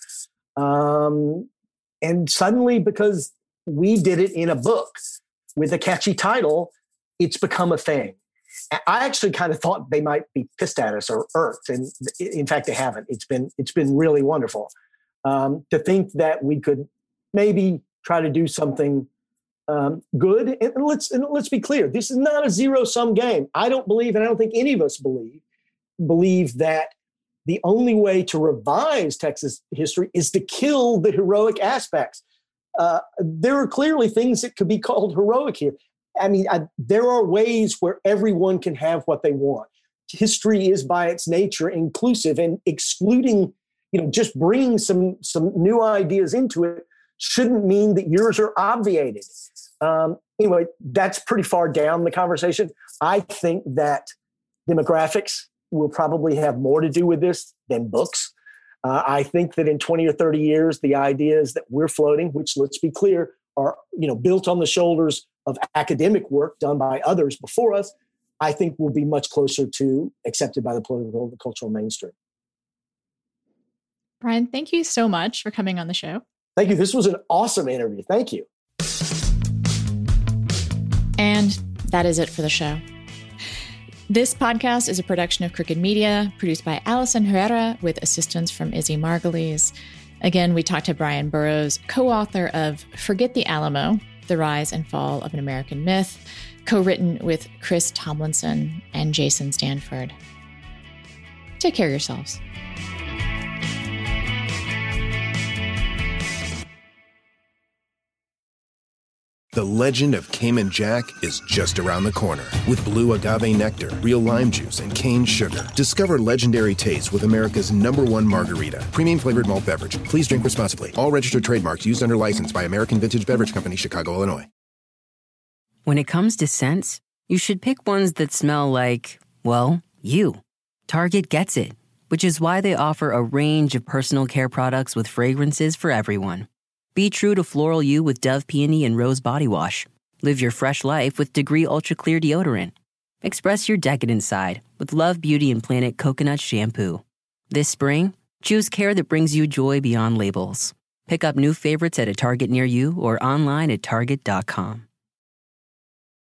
D: Um, and suddenly, because we did it in a book with a catchy title, it's become a thing. I actually kind of thought they might be pissed at us or irked. And in fact, they haven't. It's been, it's been really wonderful um, to think that we could maybe try to do something um, good. And let's, and let's be clear. This is not a zero sum game. I don't believe, and I don't think any of us believe, believe that the only way to revise Texas history is to kill the heroic aspects. Uh, there are clearly things that could be called heroic here. I mean, I, there are ways where everyone can have what they want. History is by its nature inclusive, and excluding, you know, just bringing some, some new ideas into it shouldn't mean that yours are obviated. Um, anyway, that's pretty far down the conversation. I think that demographics will probably have more to do with this than books. Uh, I think that in twenty or thirty years, the ideas that we're floating, which, let's be clear, are, you know, built on the shoulders of academic work done by others before us, I think will be much closer to accepted by the political and the cultural mainstream.
C: Brian, thank you so much for coming on the show.
D: Thank you. This was an awesome interview. Thank you.
C: And that is it for the show. This podcast is a production of Crooked Media, produced by Allison Herrera with assistance from Izzy Margulies. Again, we talked to Brian Burrows, co-author of Forget the Alamo, The Rise and Fall of an American Myth, co-written with Chris Tomlinson and Jason Stanford. Take care of yourselves.
E: The legend of Cayman Jack is just around the corner. With blue agave nectar, real lime juice, and cane sugar. Discover legendary taste with America's number one margarita. Premium flavored malt beverage. Please drink responsibly. All registered trademarks used under license by American Vintage Beverage Company, Chicago, Illinois.
A: When it comes to scents, you should pick ones that smell like, well, you. Target gets it, which is why they offer a range of personal care products with fragrances for everyone. Be true to floral you with Dove Peony and Rose Body Wash. Live your fresh life with Degree Ultra Clear Deodorant. Express your decadent side with Love Beauty and Planet Coconut Shampoo. This spring, choose care that brings you joy beyond labels. Pick up new favorites at a Target near you or online at target dot com.